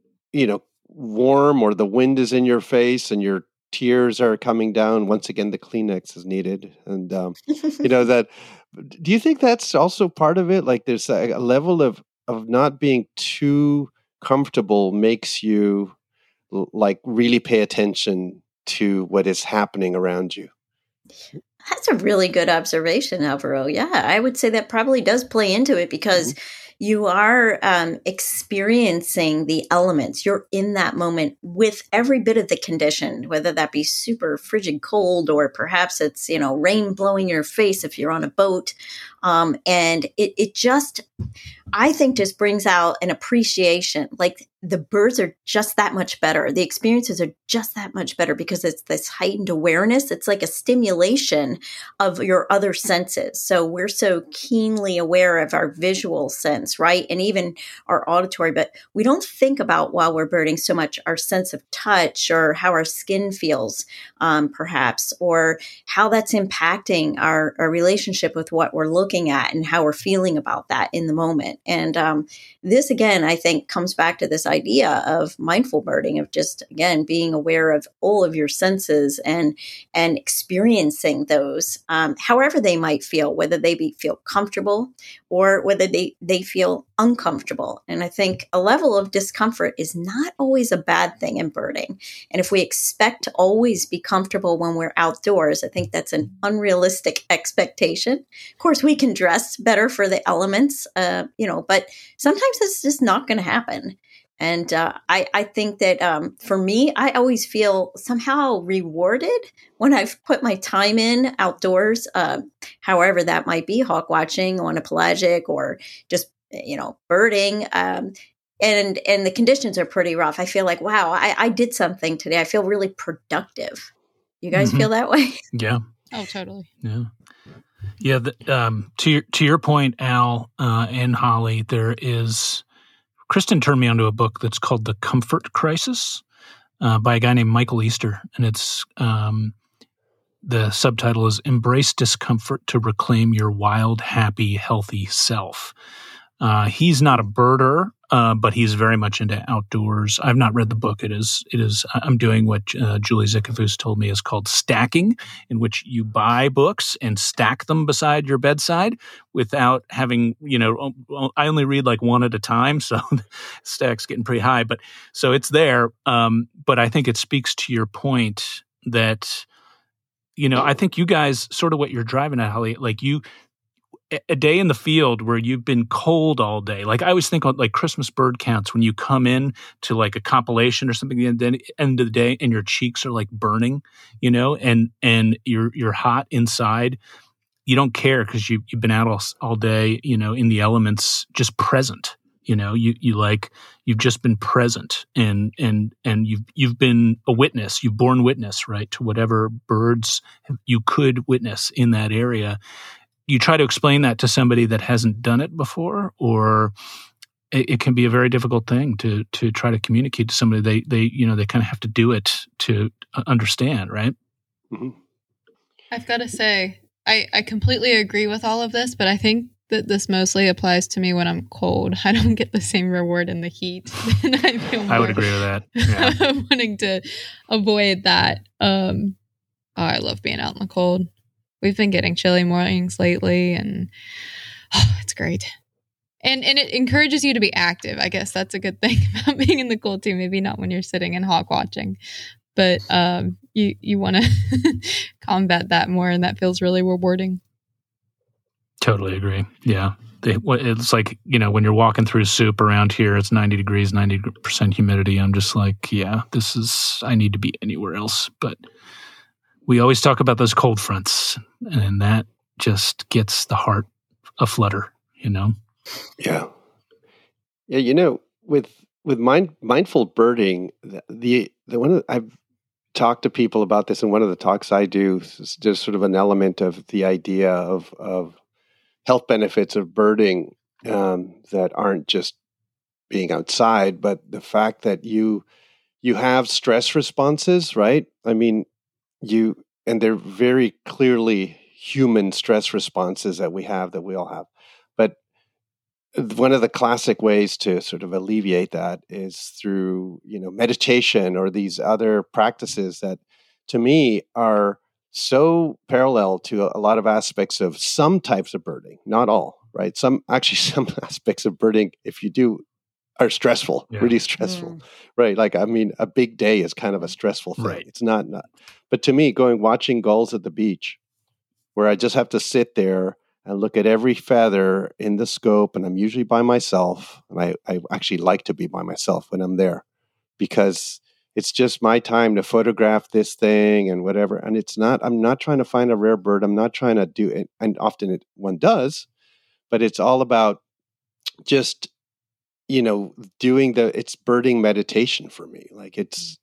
warm, or the wind is in your face and your tears are coming down. Once again, the Kleenex is needed. And, that, do you think that's also part of it? Like there's a level of not being too comfortable makes you like really pay attention to what is happening around you. That's a really good observation, Alvaro. Yeah, I would say that probably does play into it because you are experiencing the elements. You're in that moment with every bit of the condition, whether that be super frigid cold or perhaps it's, rain blowing your face if you're on a boat. And it just, I think, just brings out an appreciation. Like the birds are just that much better. The experiences are just that much better because it's this heightened awareness. It's like a stimulation of your other senses. So we're so keenly aware of our visual sense, right? And even our auditory, but we don't think about while we're birding so much our sense of touch or how our skin feels, perhaps, or how that's impacting our relationship with what we're looking at and how we're feeling about that in the moment. And this, again, I think comes back to this idea of mindful birding, of just, again, being aware of all of your senses and experiencing those, however they might feel, whether they feel comfortable or whether they feel uncomfortable. And I think a level of discomfort is not always a bad thing in birding. And if we expect to always be comfortable when we're outdoors, I think that's an unrealistic expectation. Of course, we can dress better for the elements, but sometimes it's just not going to happen. And I think that for me, I always feel somehow rewarded when I've put my time in outdoors, however that might be, hawk watching on a pelagic or just, birding. And the conditions are pretty rough. I feel like, wow, I did something today. I feel really productive. You guys feel that way? Yeah. Oh, totally. Yeah. Yeah. To your point, Al and Holly, Kristen turned me onto a book that's called The Comfort Crisis by a guy named Michael Easter. And it's the subtitle is Embrace Discomfort to Reclaim Your Wild, Happy, Healthy Self. He's not a birder, but he's very much into outdoors. I've not read the book. It is. I'm doing what Julie Zickafoos told me is called stacking, in which you buy books and stack them beside your bedside without having, I only read like one at a time, so the stack's getting pretty high. But so it's there. But I think it speaks to your point that, I think you guys sort of what you're driving at, Holly, like a day in the field where you've been cold all day. Like I always think of like Christmas bird counts when you come in to like a compilation or something at the end of the day and your cheeks are like burning, and you're hot inside. You don't care because you've been out all day, in the elements, just present. You've just been present and you've been a witness. You've borne witness, right, to whatever birds you could witness in that area. You try to explain that to somebody that hasn't done it before, or it can be a very difficult thing to try to communicate to somebody. They kind of have to do it to understand, right? Mm-hmm. I've got to say, I completely agree with all of this, but I think that this mostly applies to me when I'm cold. I don't get the same reward in the heat. And I would agree with that. Yeah. Wanting to avoid that. I love being out in the cold. We've been getting chilly mornings lately, and it's great. And it encourages you to be active. I guess that's a good thing about being in the cold too. Maybe not when you're sitting and hawk watching, but you want to combat that more, and that feels really rewarding. Totally agree. Yeah. It's like, when you're walking through soup around here, it's 90 degrees, 90% humidity. I'm just like, yeah, I need to be anywhere else. But we always talk about those cold fronts, and that just gets the heart aflutter, Yeah. Yeah. With mindful birding, the one of, I've talked to people about this, and one of the talks I do is just sort of an element of the idea of health benefits of birding that aren't just being outside, but the fact that you have stress responses, right? I mean, and they're very clearly human stress responses that we all have. But one of the classic ways to sort of alleviate that is through, meditation or these other practices that, to me, are so parallel to a lot of aspects of some types of birding, not all, right? Some aspects of birding, if you do, are stressful, really stressful, right? Like, I mean, a big day is kind of a stressful thing. Right. It's not, but to me, watching gulls at the beach, where I just have to sit there and look at every feather in the scope, and I'm usually by myself, and I actually like to be by myself when I'm there, because it's just my time to photograph this thing and whatever. And I'm not trying to find a rare bird. I'm not trying to do it. And often one does, but it's all about just, doing it's birding meditation for me. Like it's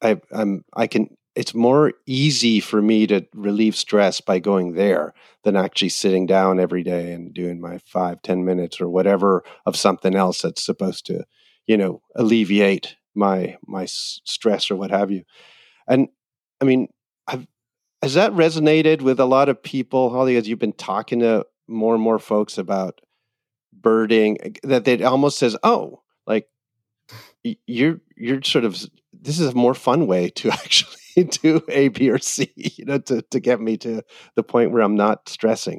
more easy for me to relieve stress by going there than actually sitting down every day and doing my 5-10 minutes or whatever of something else that's supposed to, alleviate my stress or what have you. And I mean, has that resonated with a lot of people, Holly, as you've been talking to more and more folks about birding, that it almost says, oh, like you're sort of, this is a more fun way to actually do A, B, or C, to get me to the point where I'm not stressing.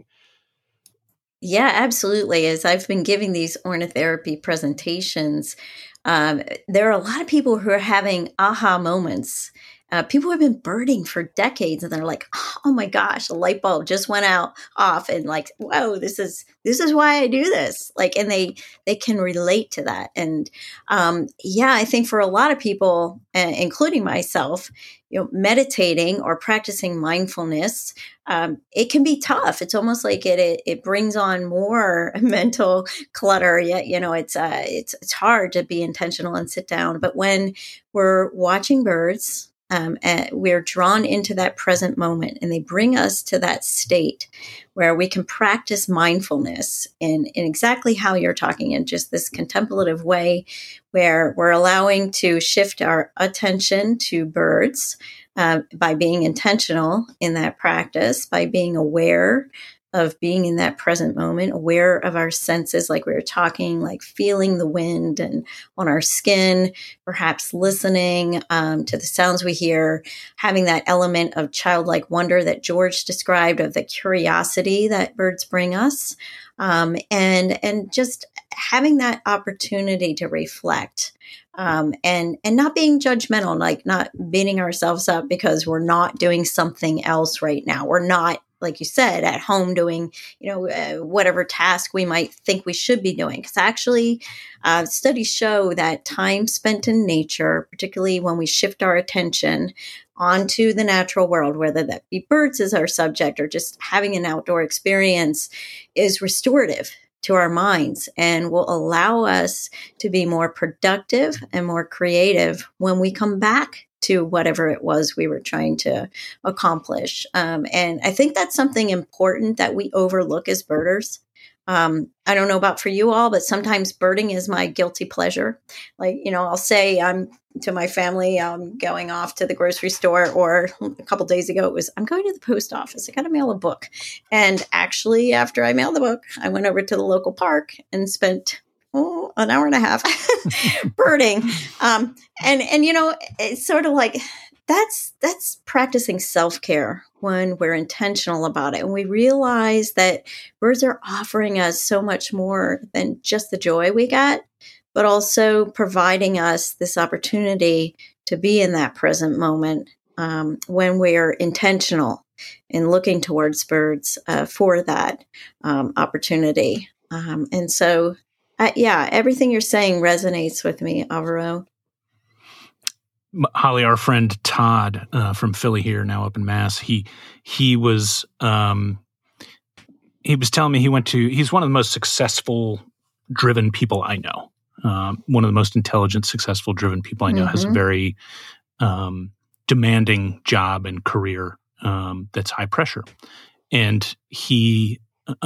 Yeah, absolutely. As I've been giving these ornithotherapy presentations, there are a lot of people who are having aha moments. People have been birding for decades, and they're like, "Oh my gosh, a light bulb just went off," and like, "Whoa, this is why I do this." Like, and they can relate to that. And I think for a lot of people, including myself, meditating or practicing mindfulness, it can be tough. It's almost like it brings on more mental clutter. Yet, it's hard to be intentional and sit down. But when we're watching birds, we're drawn into that present moment, and they bring us to that state where we can practice mindfulness in exactly how you're talking, in just this contemplative way, where we're allowing to shift our attention to birds by being intentional in that practice, by being aware of being in that present moment, aware of our senses, like we were talking, like feeling the wind and on our skin, perhaps listening to the sounds we hear, having that element of childlike wonder that George described, of the curiosity that birds bring us, and just having that opportunity to reflect. And not being judgmental, like not beating ourselves up because we're not doing something else right now. We're not, like you said, at home doing, whatever task we might think we should be doing. Because actually, studies show that time spent in nature, particularly when we shift our attention onto the natural world, whether that be birds as our subject or just having an outdoor experience, is restorative to our minds and will allow us to be more productive and more creative when we come back to whatever it was we were trying to accomplish. And I think that's something important that we overlook as birders. I don't know about for you all, but sometimes birding is my guilty pleasure. Like, I'll say to my family, I'm going off to the grocery store, or a couple days ago, it was, I'm going to the post office. I got to mail a book. And actually, after I mailed the book, I went over to the local park and spent an hour and a half birding. And it's sort of like, that's practicing self-care when we're intentional about it. And we realize that birds are offering us so much more than just the joy we get, but also providing us this opportunity to be in that present moment when we're intentional in looking towards birds for that opportunity. And so, everything you're saying resonates with me, Alvaro. Holly, our friend Todd from Philly here, now up in Mass, he was telling me he's one of the most successful, driven people I know. One of the most intelligent, successful, driven people I know. Has a very demanding job and career that's high pressure. And he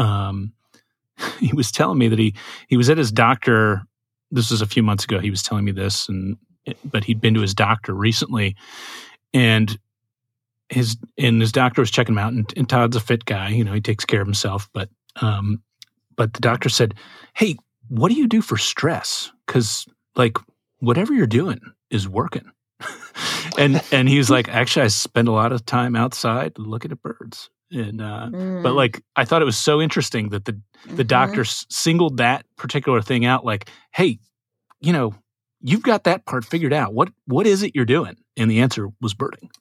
was telling me that he was at his doctor. This was a few months ago. He was telling me this, but he'd been to his doctor recently, and his doctor was checking him out. And Todd's a fit guy, he takes care of himself. But the doctor said, "Hey, what do you do for stress? Because whatever you're doing is working." and he was like, "Actually, I spend a lot of time outside looking at birds." And but I thought it was so interesting that the doctor singled that particular thing out. Hey, you've got that part figured out. What is it you're doing? And the answer was birding.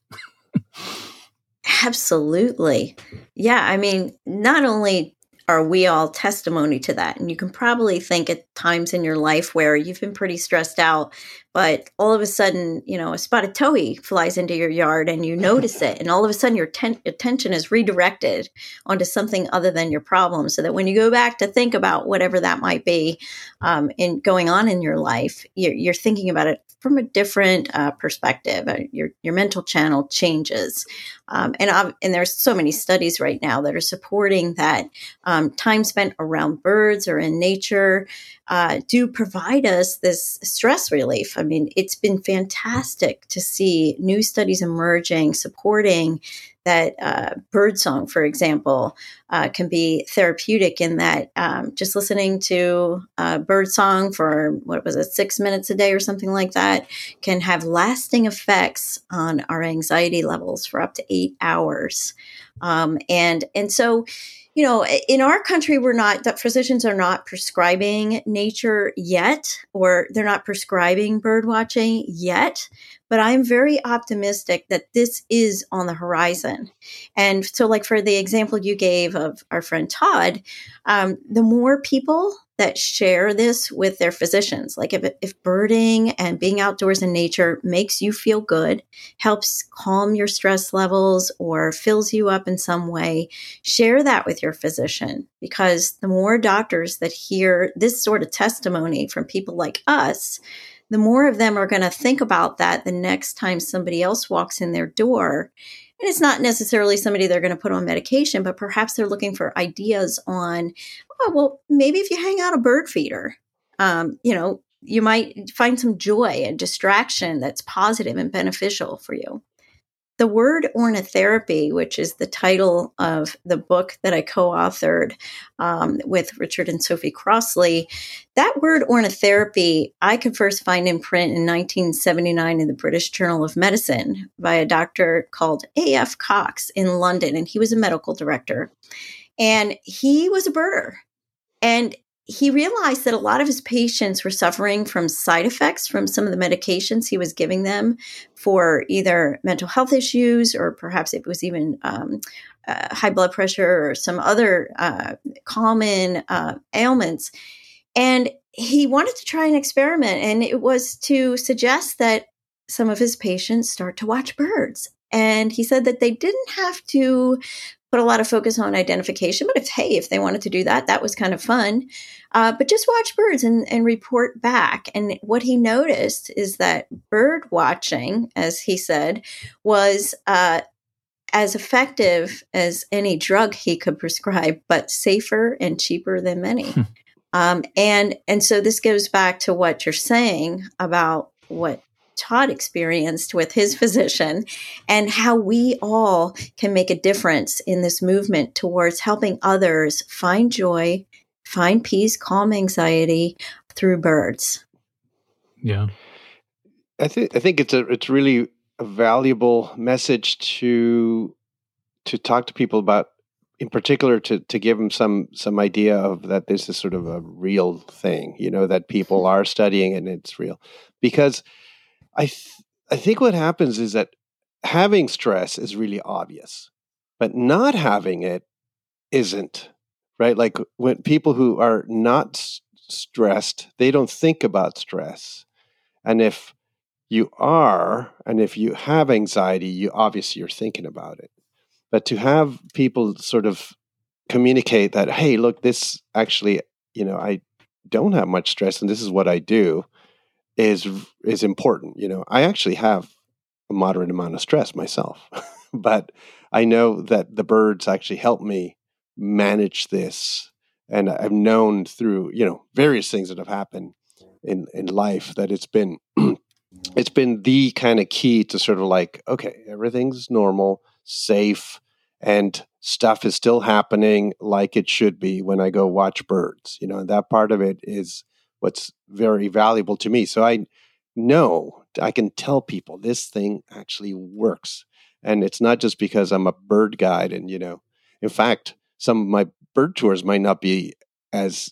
Absolutely. Yeah. I mean, not only are we all testimony to that, and you can probably think at times in your life where you've been pretty stressed out, but all of a sudden, a spotted towhee flies into your yard and you notice it. And all of a sudden your attention is redirected onto something other than your problem. So that when you go back to think about whatever that might be in going on in your life, you're thinking about it from a different perspective. Your mental channel changes. And there's so many studies right now that are supporting that time spent around birds or in nature do provide us this stress relief. I mean, it's been fantastic to see new studies emerging supporting that birdsong, for example, can be therapeutic in that just listening to birdsong for, 6 minutes a day or something like that can have lasting effects on our anxiety levels for up to 8 hours. And so, in our country, physicians are not prescribing nature yet, or they're not prescribing bird watching yet. But I'm very optimistic that this is on the horizon. And so for the example you gave of our friend Todd, the more people that share this with their physicians, if birding and being outdoors in nature makes you feel good, helps calm your stress levels or fills you up in some way, share that with your physician, because the more doctors that hear this sort of testimony from people like us, the more of them are going to think about that the next time somebody else walks in their door. And it's not necessarily somebody they're going to put on medication, but perhaps they're looking for ideas on, maybe if you hang out a bird feeder, you might find some joy and distraction that's positive and beneficial for you. The word ornithotherapy, which is the title of the book that I co-authored with Richard and Sophie Crossley, that word ornithotherapy I could first find in print in 1979 in the British Journal of Medicine by a doctor called A.F. Cox in London, and he was a medical director. And he was a birder. And he realized that a lot of his patients were suffering from side effects from some of the medications he was giving them for either mental health issues, or perhaps it was even high blood pressure or some other common ailments. And he wanted to try an experiment, and it was to suggest that some of his patients start to watch birds. And he said that they didn't have to put a lot of focus on identification, but if they wanted to do that, that was kind of fun. But just watch birds and report back. And what he noticed is that bird watching, as he said, was as effective as any drug he could prescribe, but safer and cheaper than many. And so this goes back to what you're saying about what Todd experienced with his physician, and how we all can make a difference in this movement towards helping others find joy, find peace, calm anxiety through birds. Yeah, I think it's really a valuable message to talk to people about, in particular to give them some idea of that this is sort of a real thing, that people are studying and it's real. Because I think what happens is that having stress is really obvious. but not having it isn't, right? Like when people who are not stressed, they don't think about stress. And if you are, and if you have anxiety, you're thinking about it. But to have people sort of communicate that, hey, look, this actually, I don't have much stress and this is what I do is important. I actually have a moderate amount of stress myself, but I know that the birds actually help me manage this. And I've known through, various things that have happened in life that it's been the kind of key to sort of like, okay, everything's normal, safe, and stuff is still happening like it should be when I go watch birds. And that part of it is what's very valuable to me. So I know I can tell people this thing actually works. And it's not just because I'm a bird guide. And, in fact, some of my bird tours might not be as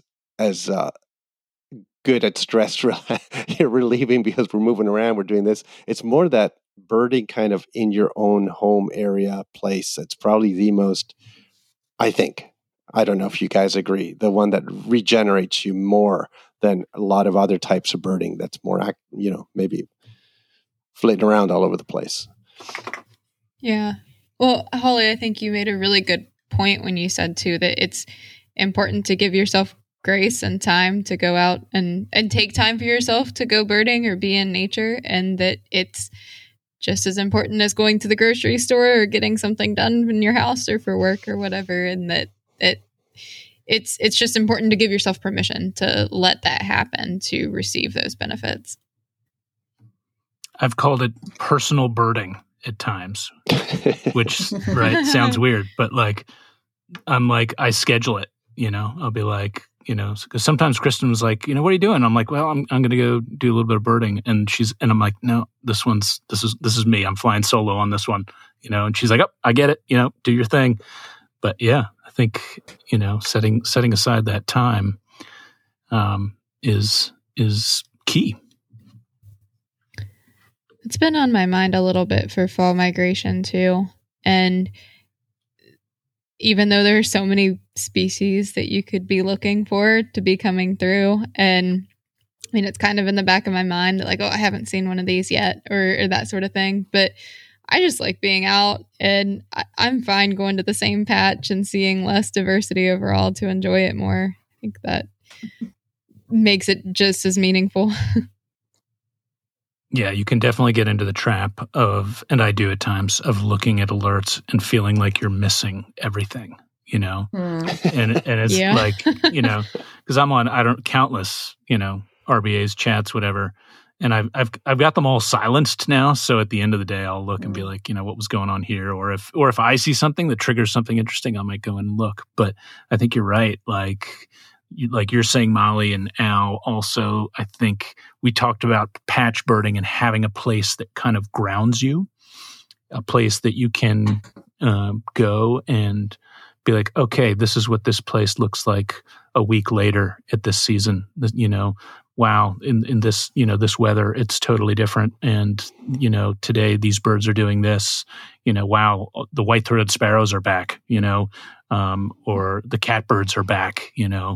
good at stress relieving because we're moving around, we're doing this. It's more that birding kind of in your own home area place. That's probably the most, I think, I don't know if you guys agree, the one that regenerates you more than a lot of other types of birding that's more, maybe flitting around all over the place. Yeah. Well, Holly, I think you made a really good point when you said too that it's important to give yourself grace and time to go out and take time for yourself to go birding or be in nature, and that it's just as important as going to the grocery store or getting something done in your house or for work or whatever, and that it's just important to give yourself permission to let that happen to receive those benefits. I've called it personal birding at times, which sounds weird, but I schedule it, I'll be like, because sometimes Kristen was like, what are you doing? I'm like, well, I'm going to go do a little bit of birding. And I'm like, no, this is me. I'm flying solo on this one, and she's like, oh, I get it. Do your thing. But yeah, I think, setting aside that time, is key. It's been on my mind a little bit for fall migration too. And even though there are so many species that you could be looking for to be coming through, and I mean, it's kind of in the back of my mind that like, oh, I haven't seen one of these yet or that sort of thing. But I just like being out, and I'm fine going to the same patch and seeing less diversity overall to enjoy it more. I think that makes it just as meaningful. Yeah, you can definitely get into the trap of, and I do at times, of looking at alerts and feeling like you're missing everything, and it's like, because I'm on countless, RBAs, chats, whatever, and I've got them all silenced now. So at the end of the day, I'll look and be like, what was going on here, or if I see something that triggers something interesting, I might go and look. But I think you're right, like you're saying, Molly and Al, also, I think we talked about patch birding and having a place that kind of grounds you, a place that you can go and be like, okay, this is what this place looks like a week later at this season. Wow, in this, this weather, it's totally different. And, today these birds are doing this, wow, the white-throated sparrows are back, or the catbirds are back,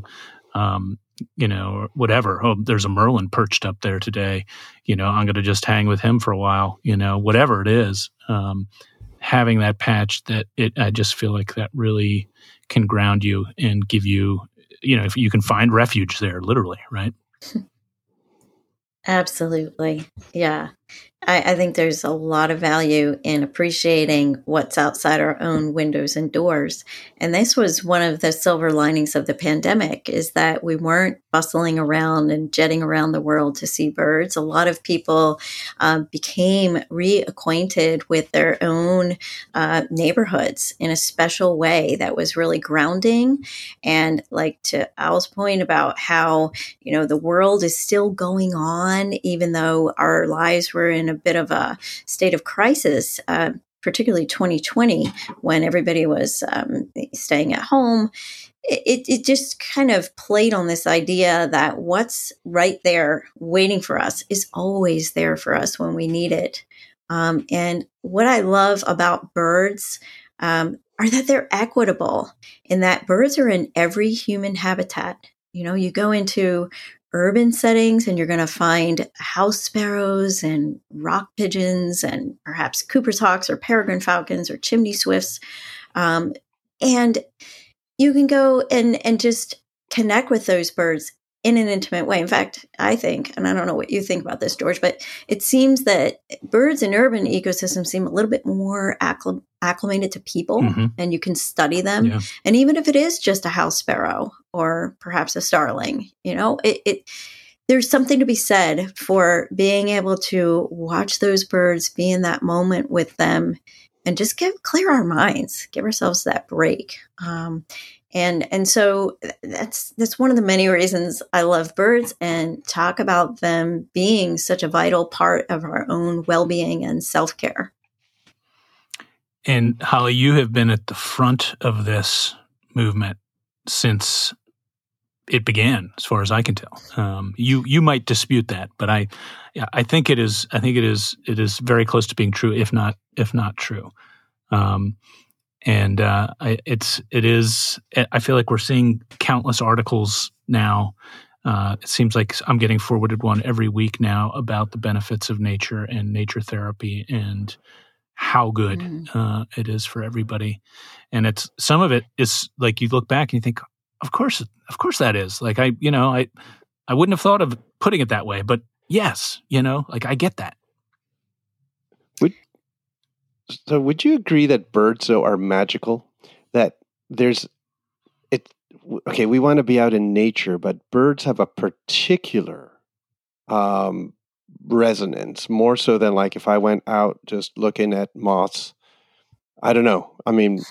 or whatever. Oh, there's a merlin perched up there today. I'm going to just hang with him for a while, whatever it is. Having that patch I just feel like that really can ground you and give you, if you can find refuge there, literally, right? Absolutely. Yeah. I think there's a lot of value in appreciating what's outside our own windows and doors. And this was one of the silver linings of the pandemic, is that we weren't bustling around and jetting around the world to see birds. A lot of people became reacquainted with their own neighborhoods in a special way that was really grounding. And like to Al's point about how, the world is still going on, even though our lives were in a bit of a state of crisis, particularly 2020, when everybody was staying at home. It just kind of played on this idea that what's right there waiting for us is always there for us when we need it. And what I love about birds, are that they're equitable in that birds are in every human habitat. You go into urban settings and you're going to find house sparrows and rock pigeons and perhaps Cooper's hawks or peregrine falcons or chimney swifts. And you can go and just connect with those birds in an intimate way. In fact, I think, and I don't know what you think about this, George, but it seems that birds in urban ecosystems seem a little bit more acclimated to people, and you can study them. Yeah. And even if it is just a house sparrow or perhaps a starling, there's something to be said for being able to watch those birds, be in that moment with them, and just clear our minds, give ourselves that break. And so that's one of the many reasons I love birds and talk about them being such a vital part of our own well-being and self-care. And Holly, you have been at the front of this movement since it began, as far as I can tell. You might dispute that, but I think it is very close to being true, if not true. It is. I feel like we're seeing countless articles now. It seems like I'm getting forwarded one every week now about the benefits of nature and nature therapy and how good it is for everybody. And some of it is like you look back and you think, of course that is. Like I wouldn't have thought of putting it that way, but yes, I get that. So would you agree that birds, though, are magical? That we want to be out in nature, but birds have a particular resonance, more so than like if I went out just looking at moths. I don't know. I mean,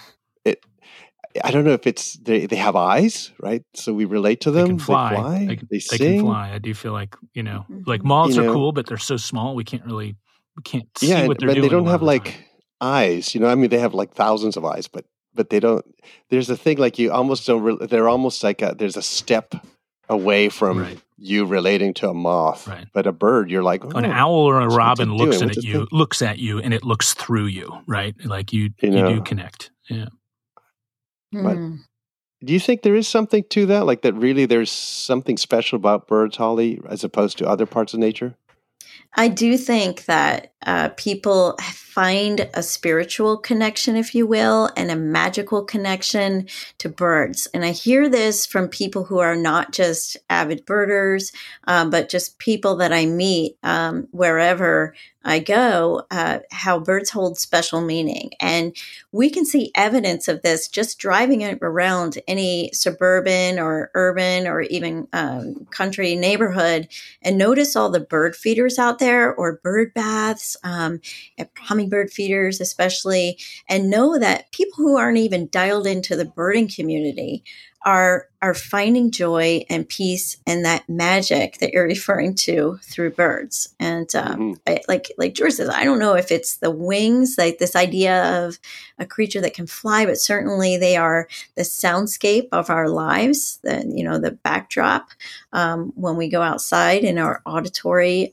I don't know if it's they have eyes, right? So we relate to them. They can fly. They sing. They can fly. I do feel like, like moths are cool, but they're so small we can't see what they're doing. They don't have like eyes, I mean, they have like thousands of eyes, but they don't. There's a thing like you almost don't. They're almost like there's a step away from you relating to a moth. Right. But a bird, you're like an owl or a robin looks at you, and it looks through you, right? Like you do connect. Yeah. But do you think there is something to that? Like that really there's something special about birds, Holly, as opposed to other parts of nature? I do think that people find a spiritual connection, if you will, and a magical connection to birds. And I hear this from people who are not just avid birders, but just people that I meet wherever I go, how birds hold special meaning. And we can see evidence of this just driving around any suburban or urban or even country neighborhood and notice all the bird feeders out there or bird baths, hummingbird feeders especially, and know that people who aren't even dialed into the birding community are finding joy and peace and that magic that you're referring to through birds. And like George says, I don't know if it's the wings, like this idea of a creature that can fly, but certainly they are the soundscape of our lives, the backdrop when we go outside in our auditory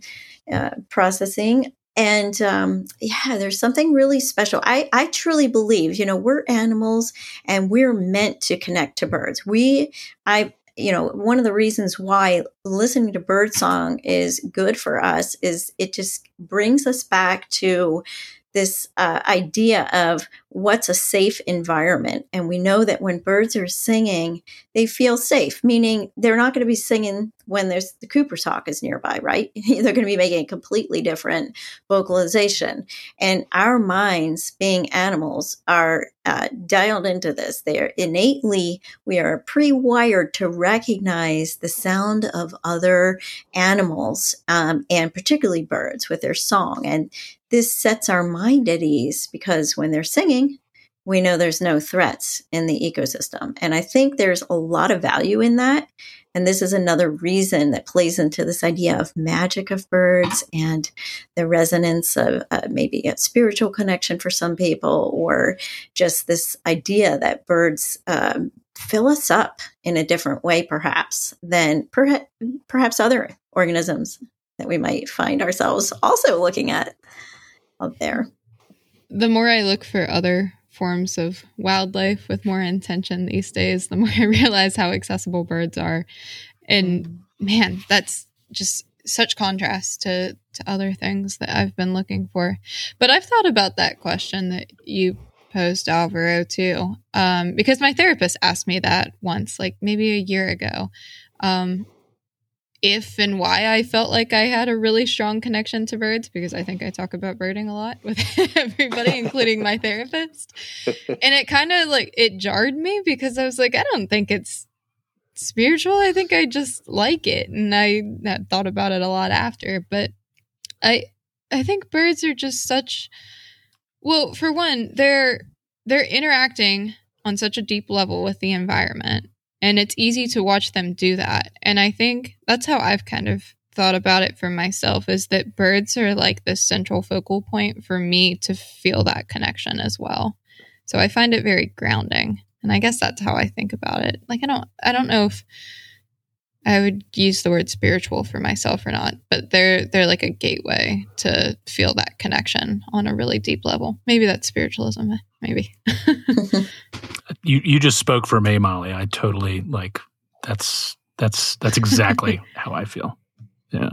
processing. And there's something really special. I truly believe, we're animals and we're meant to connect to birds. One of the reasons why listening to birdsong is good for us is it just brings us back to this idea of what's a safe environment. And we know that when birds are singing, they feel safe, meaning they're not going to be singing when there's the Cooper's hawk is nearby, right? They're going to be making a completely different vocalization. And our minds, being animals, are dialed into this. We are pre-wired to recognize the sound of other animals, and particularly birds with their song. And this sets our mind at ease because when they're singing, we know there's no threats in the ecosystem. And I think there's a lot of value in that. And this is another reason that plays into this idea of magic of birds and the resonance of maybe a spiritual connection for some people, or just this idea that birds fill us up in a different way, perhaps, than perhaps other organisms that we might find ourselves also looking at out there. The more I look for other forms of wildlife with more intention these days, the more I realize how accessible birds are. And man, that's just such contrast to other things that I've been looking for. But I've thought about that question that you posed, Alvaro, too, because my therapist asked me that once, like maybe a year ago, if and why I felt like I had a really strong connection to birds, because I think I talk about birding a lot with everybody, including my therapist. And it kind of like, it jarred me because I was like, I don't think it's spiritual. I think I just like it. And I thought about it a lot after. But I think birds are just such, well, for one, they're interacting on such a deep level with the environment. And it's easy to watch them do that. And I think that's how I've kind of thought about it for myself, is that birds are like the central focal point for me to feel that connection as well. So I find it very grounding. And I guess that's how I think about it. Like, I don't know if I would use the word spiritual for myself or not, but they're like a gateway to feel that connection on a really deep level. Maybe that's spiritualism. Maybe. You just spoke for me, Molly. I totally like that's exactly how I feel. Yeah.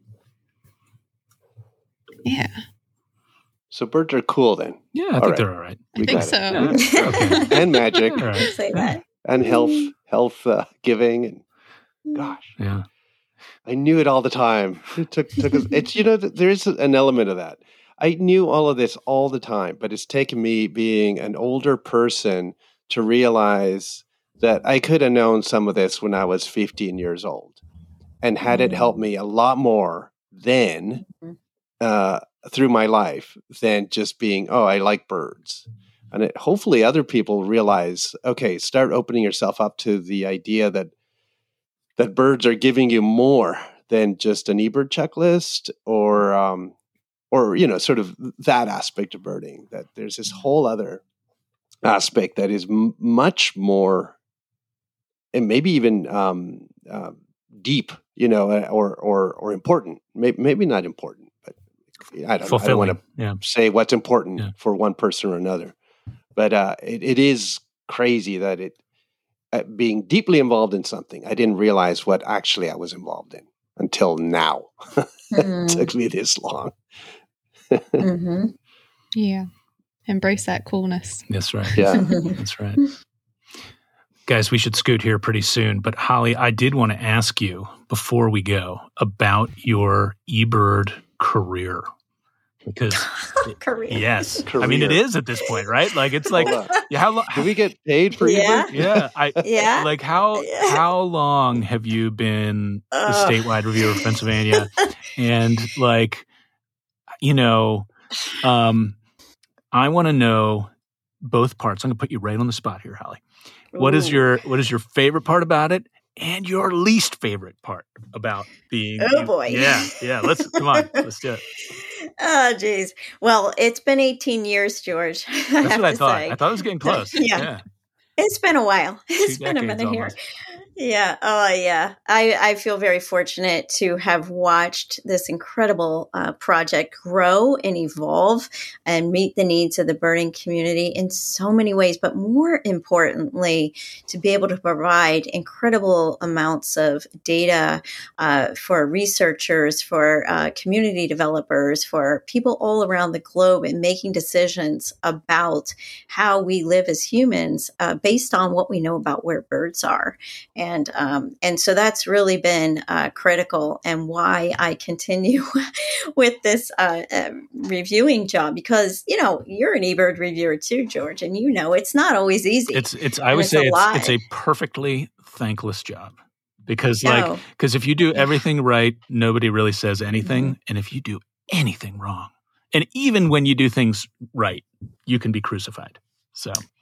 Yeah. So birds are cool then. Yeah, I think they're all right. I think so. Yeah. Okay. And magic. All right. Say that. And health giving. And gosh. Yeah. I knew it all the time. It took us, it's, there is an element of that. I knew all of this all the time, but it's taken me being an older person to realize that I could have known some of this when I was 15 years old, and had it helped me a lot more then through my life than just being, I like birds. And hopefully other people realize, okay, start opening yourself up to the idea that birds are giving you more than just an eBird checklist or sort of that aspect of birding, that there's this whole other aspect that is much more, and maybe even deep, or important. Maybe not important, but I don't want to say what's important for one person or another. But it is crazy that being deeply involved in something, I didn't realize what actually I was involved in until now. It took me this long. Mm-hmm. Yeah. Embrace that coolness. That's right. Yeah. That's right. Guys, we should scoot here pretty soon. But Holly, I did want to ask you before we go about your eBird career. Because career. Yes. Career. I mean, it is at this point, right? Like, it's like, how long do we get paid for eBird? Yeah. Like, how long have you been the statewide reviewer of Pennsylvania? And like, I want to know both parts. I'm going to put you right on the spot here, Holly. What is your favorite part about it, and your least favorite part about being? Oh boy! Yeah. Let's do it. Oh geez. Well, it's been 18 years, George. That's what I thought. I thought it was getting close. Yeah. It's been a while. It's been a minute here. Yeah. Oh, yeah. I feel very fortunate to have watched this incredible project grow and evolve and meet the needs of the birding community in so many ways. But more importantly, to be able to provide incredible amounts of data for researchers, for community developers, for people all around the globe in making decisions about how we live as humans based on what we know about where birds are. And so that's really been critical, and why I continue with this reviewing job, because you're an eBird reviewer too, George, and it's not always easy. I would say it's a perfectly thankless job, because if you do everything right, nobody really says anything, and if you do anything wrong, and even when you do things right, you can be crucified. So.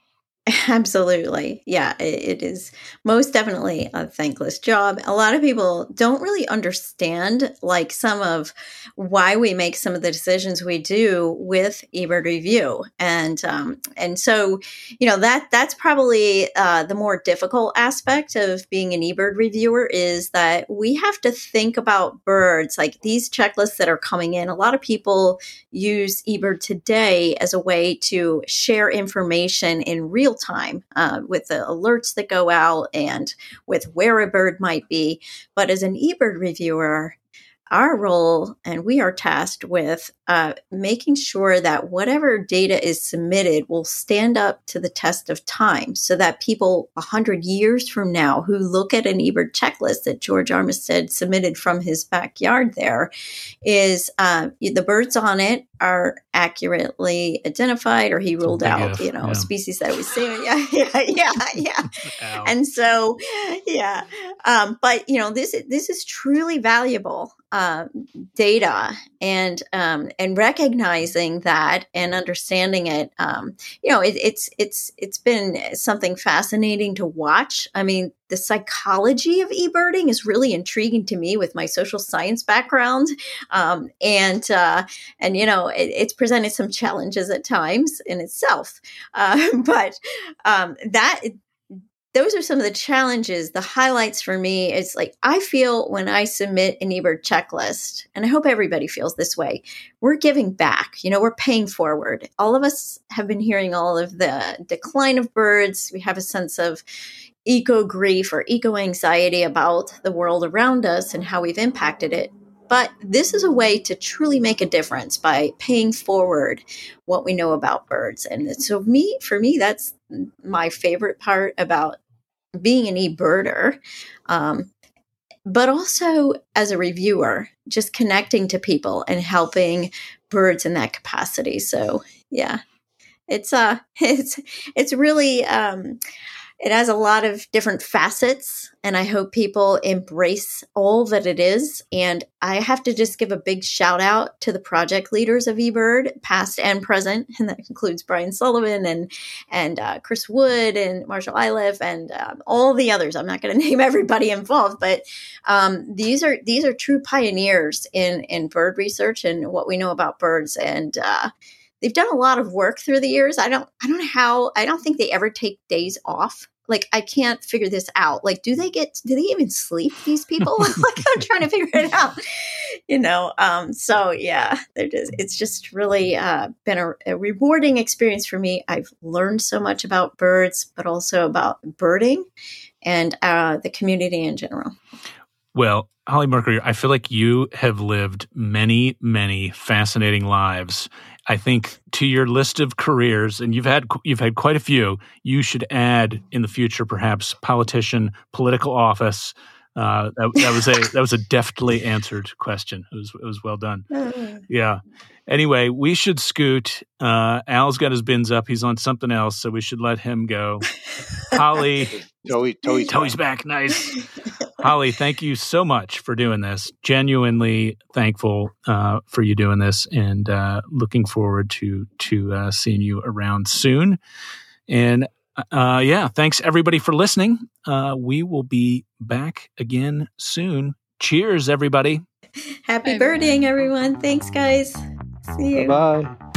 Absolutely. Yeah, it is most definitely a thankless job. A lot of people don't really understand like some of why we make some of the decisions we do with eBird Review. And so, that's probably the more difficult aspect of being an eBird reviewer is that we have to think about birds, like these checklists that are coming in. A lot of people use eBird today as a way to share information in real time with the alerts that go out and with where a bird might be. But as an eBird reviewer, our role, and we are tasked with making sure that whatever data is submitted will stand up to the test of time so that people 100 years from now who look at an eBird checklist that George Armistead submitted from his backyard there is the birds on it are accurately identified, or he ruled out, species that we see. Yeah. And so, but this is truly valuable data, and recognizing that and understanding it. It's been something fascinating to watch. I mean, the psychology of eBirding is really intriguing to me with my social science background. It's presented some challenges at times in itself. But those are some of the challenges. The highlights for me is like, I feel when I submit an eBird checklist, and I hope everybody feels this way, we're giving back, we're paying forward. All of us have been hearing all of the decline of birds. We have a sense of eco grief or eco anxiety about the world around us and how we've impacted it. But this is a way to truly make a difference by paying forward what we know about birds. And so for me, that's my favorite part about being an eBirder. But also as a reviewer, just connecting to people and helping birds in that capacity. So yeah, it's really, it has a lot of different facets, and I hope people embrace all that it is. And I have to just give a big shout out to the project leaders of eBird, past and present, and that includes Brian Sullivan and Chris Wood and Marshall Iliff and all the others. I'm not going to name everybody involved, but these are true pioneers in bird research and what we know about birds. And they've done a lot of work through the years. I don't think they ever take days off. Like, I can't figure this out. Like, do they even sleep, these people? Like, I'm trying to figure it out, so yeah, it's just really been a rewarding experience for me. I've learned so much about birds, but also about birding and the community in general. Well, Holly Mercury, I feel like you have lived many, many fascinating lives. I think to your list of careers, and you've had quite a few, you should add in the future perhaps politician, political office. That was a deftly answered question. It was well done. Yeah. Anyway, we should scoot. Al's got his bins up. He's on something else, so we should let him go. Holly, Toey's back. Nice. Holly, thank you so much for doing this. Genuinely thankful for you doing this, and looking forward to seeing you around soon. And thanks everybody for listening. We will be back again soon. Cheers, everybody. Happy birding, everyone. Thanks, guys. See you. Bye.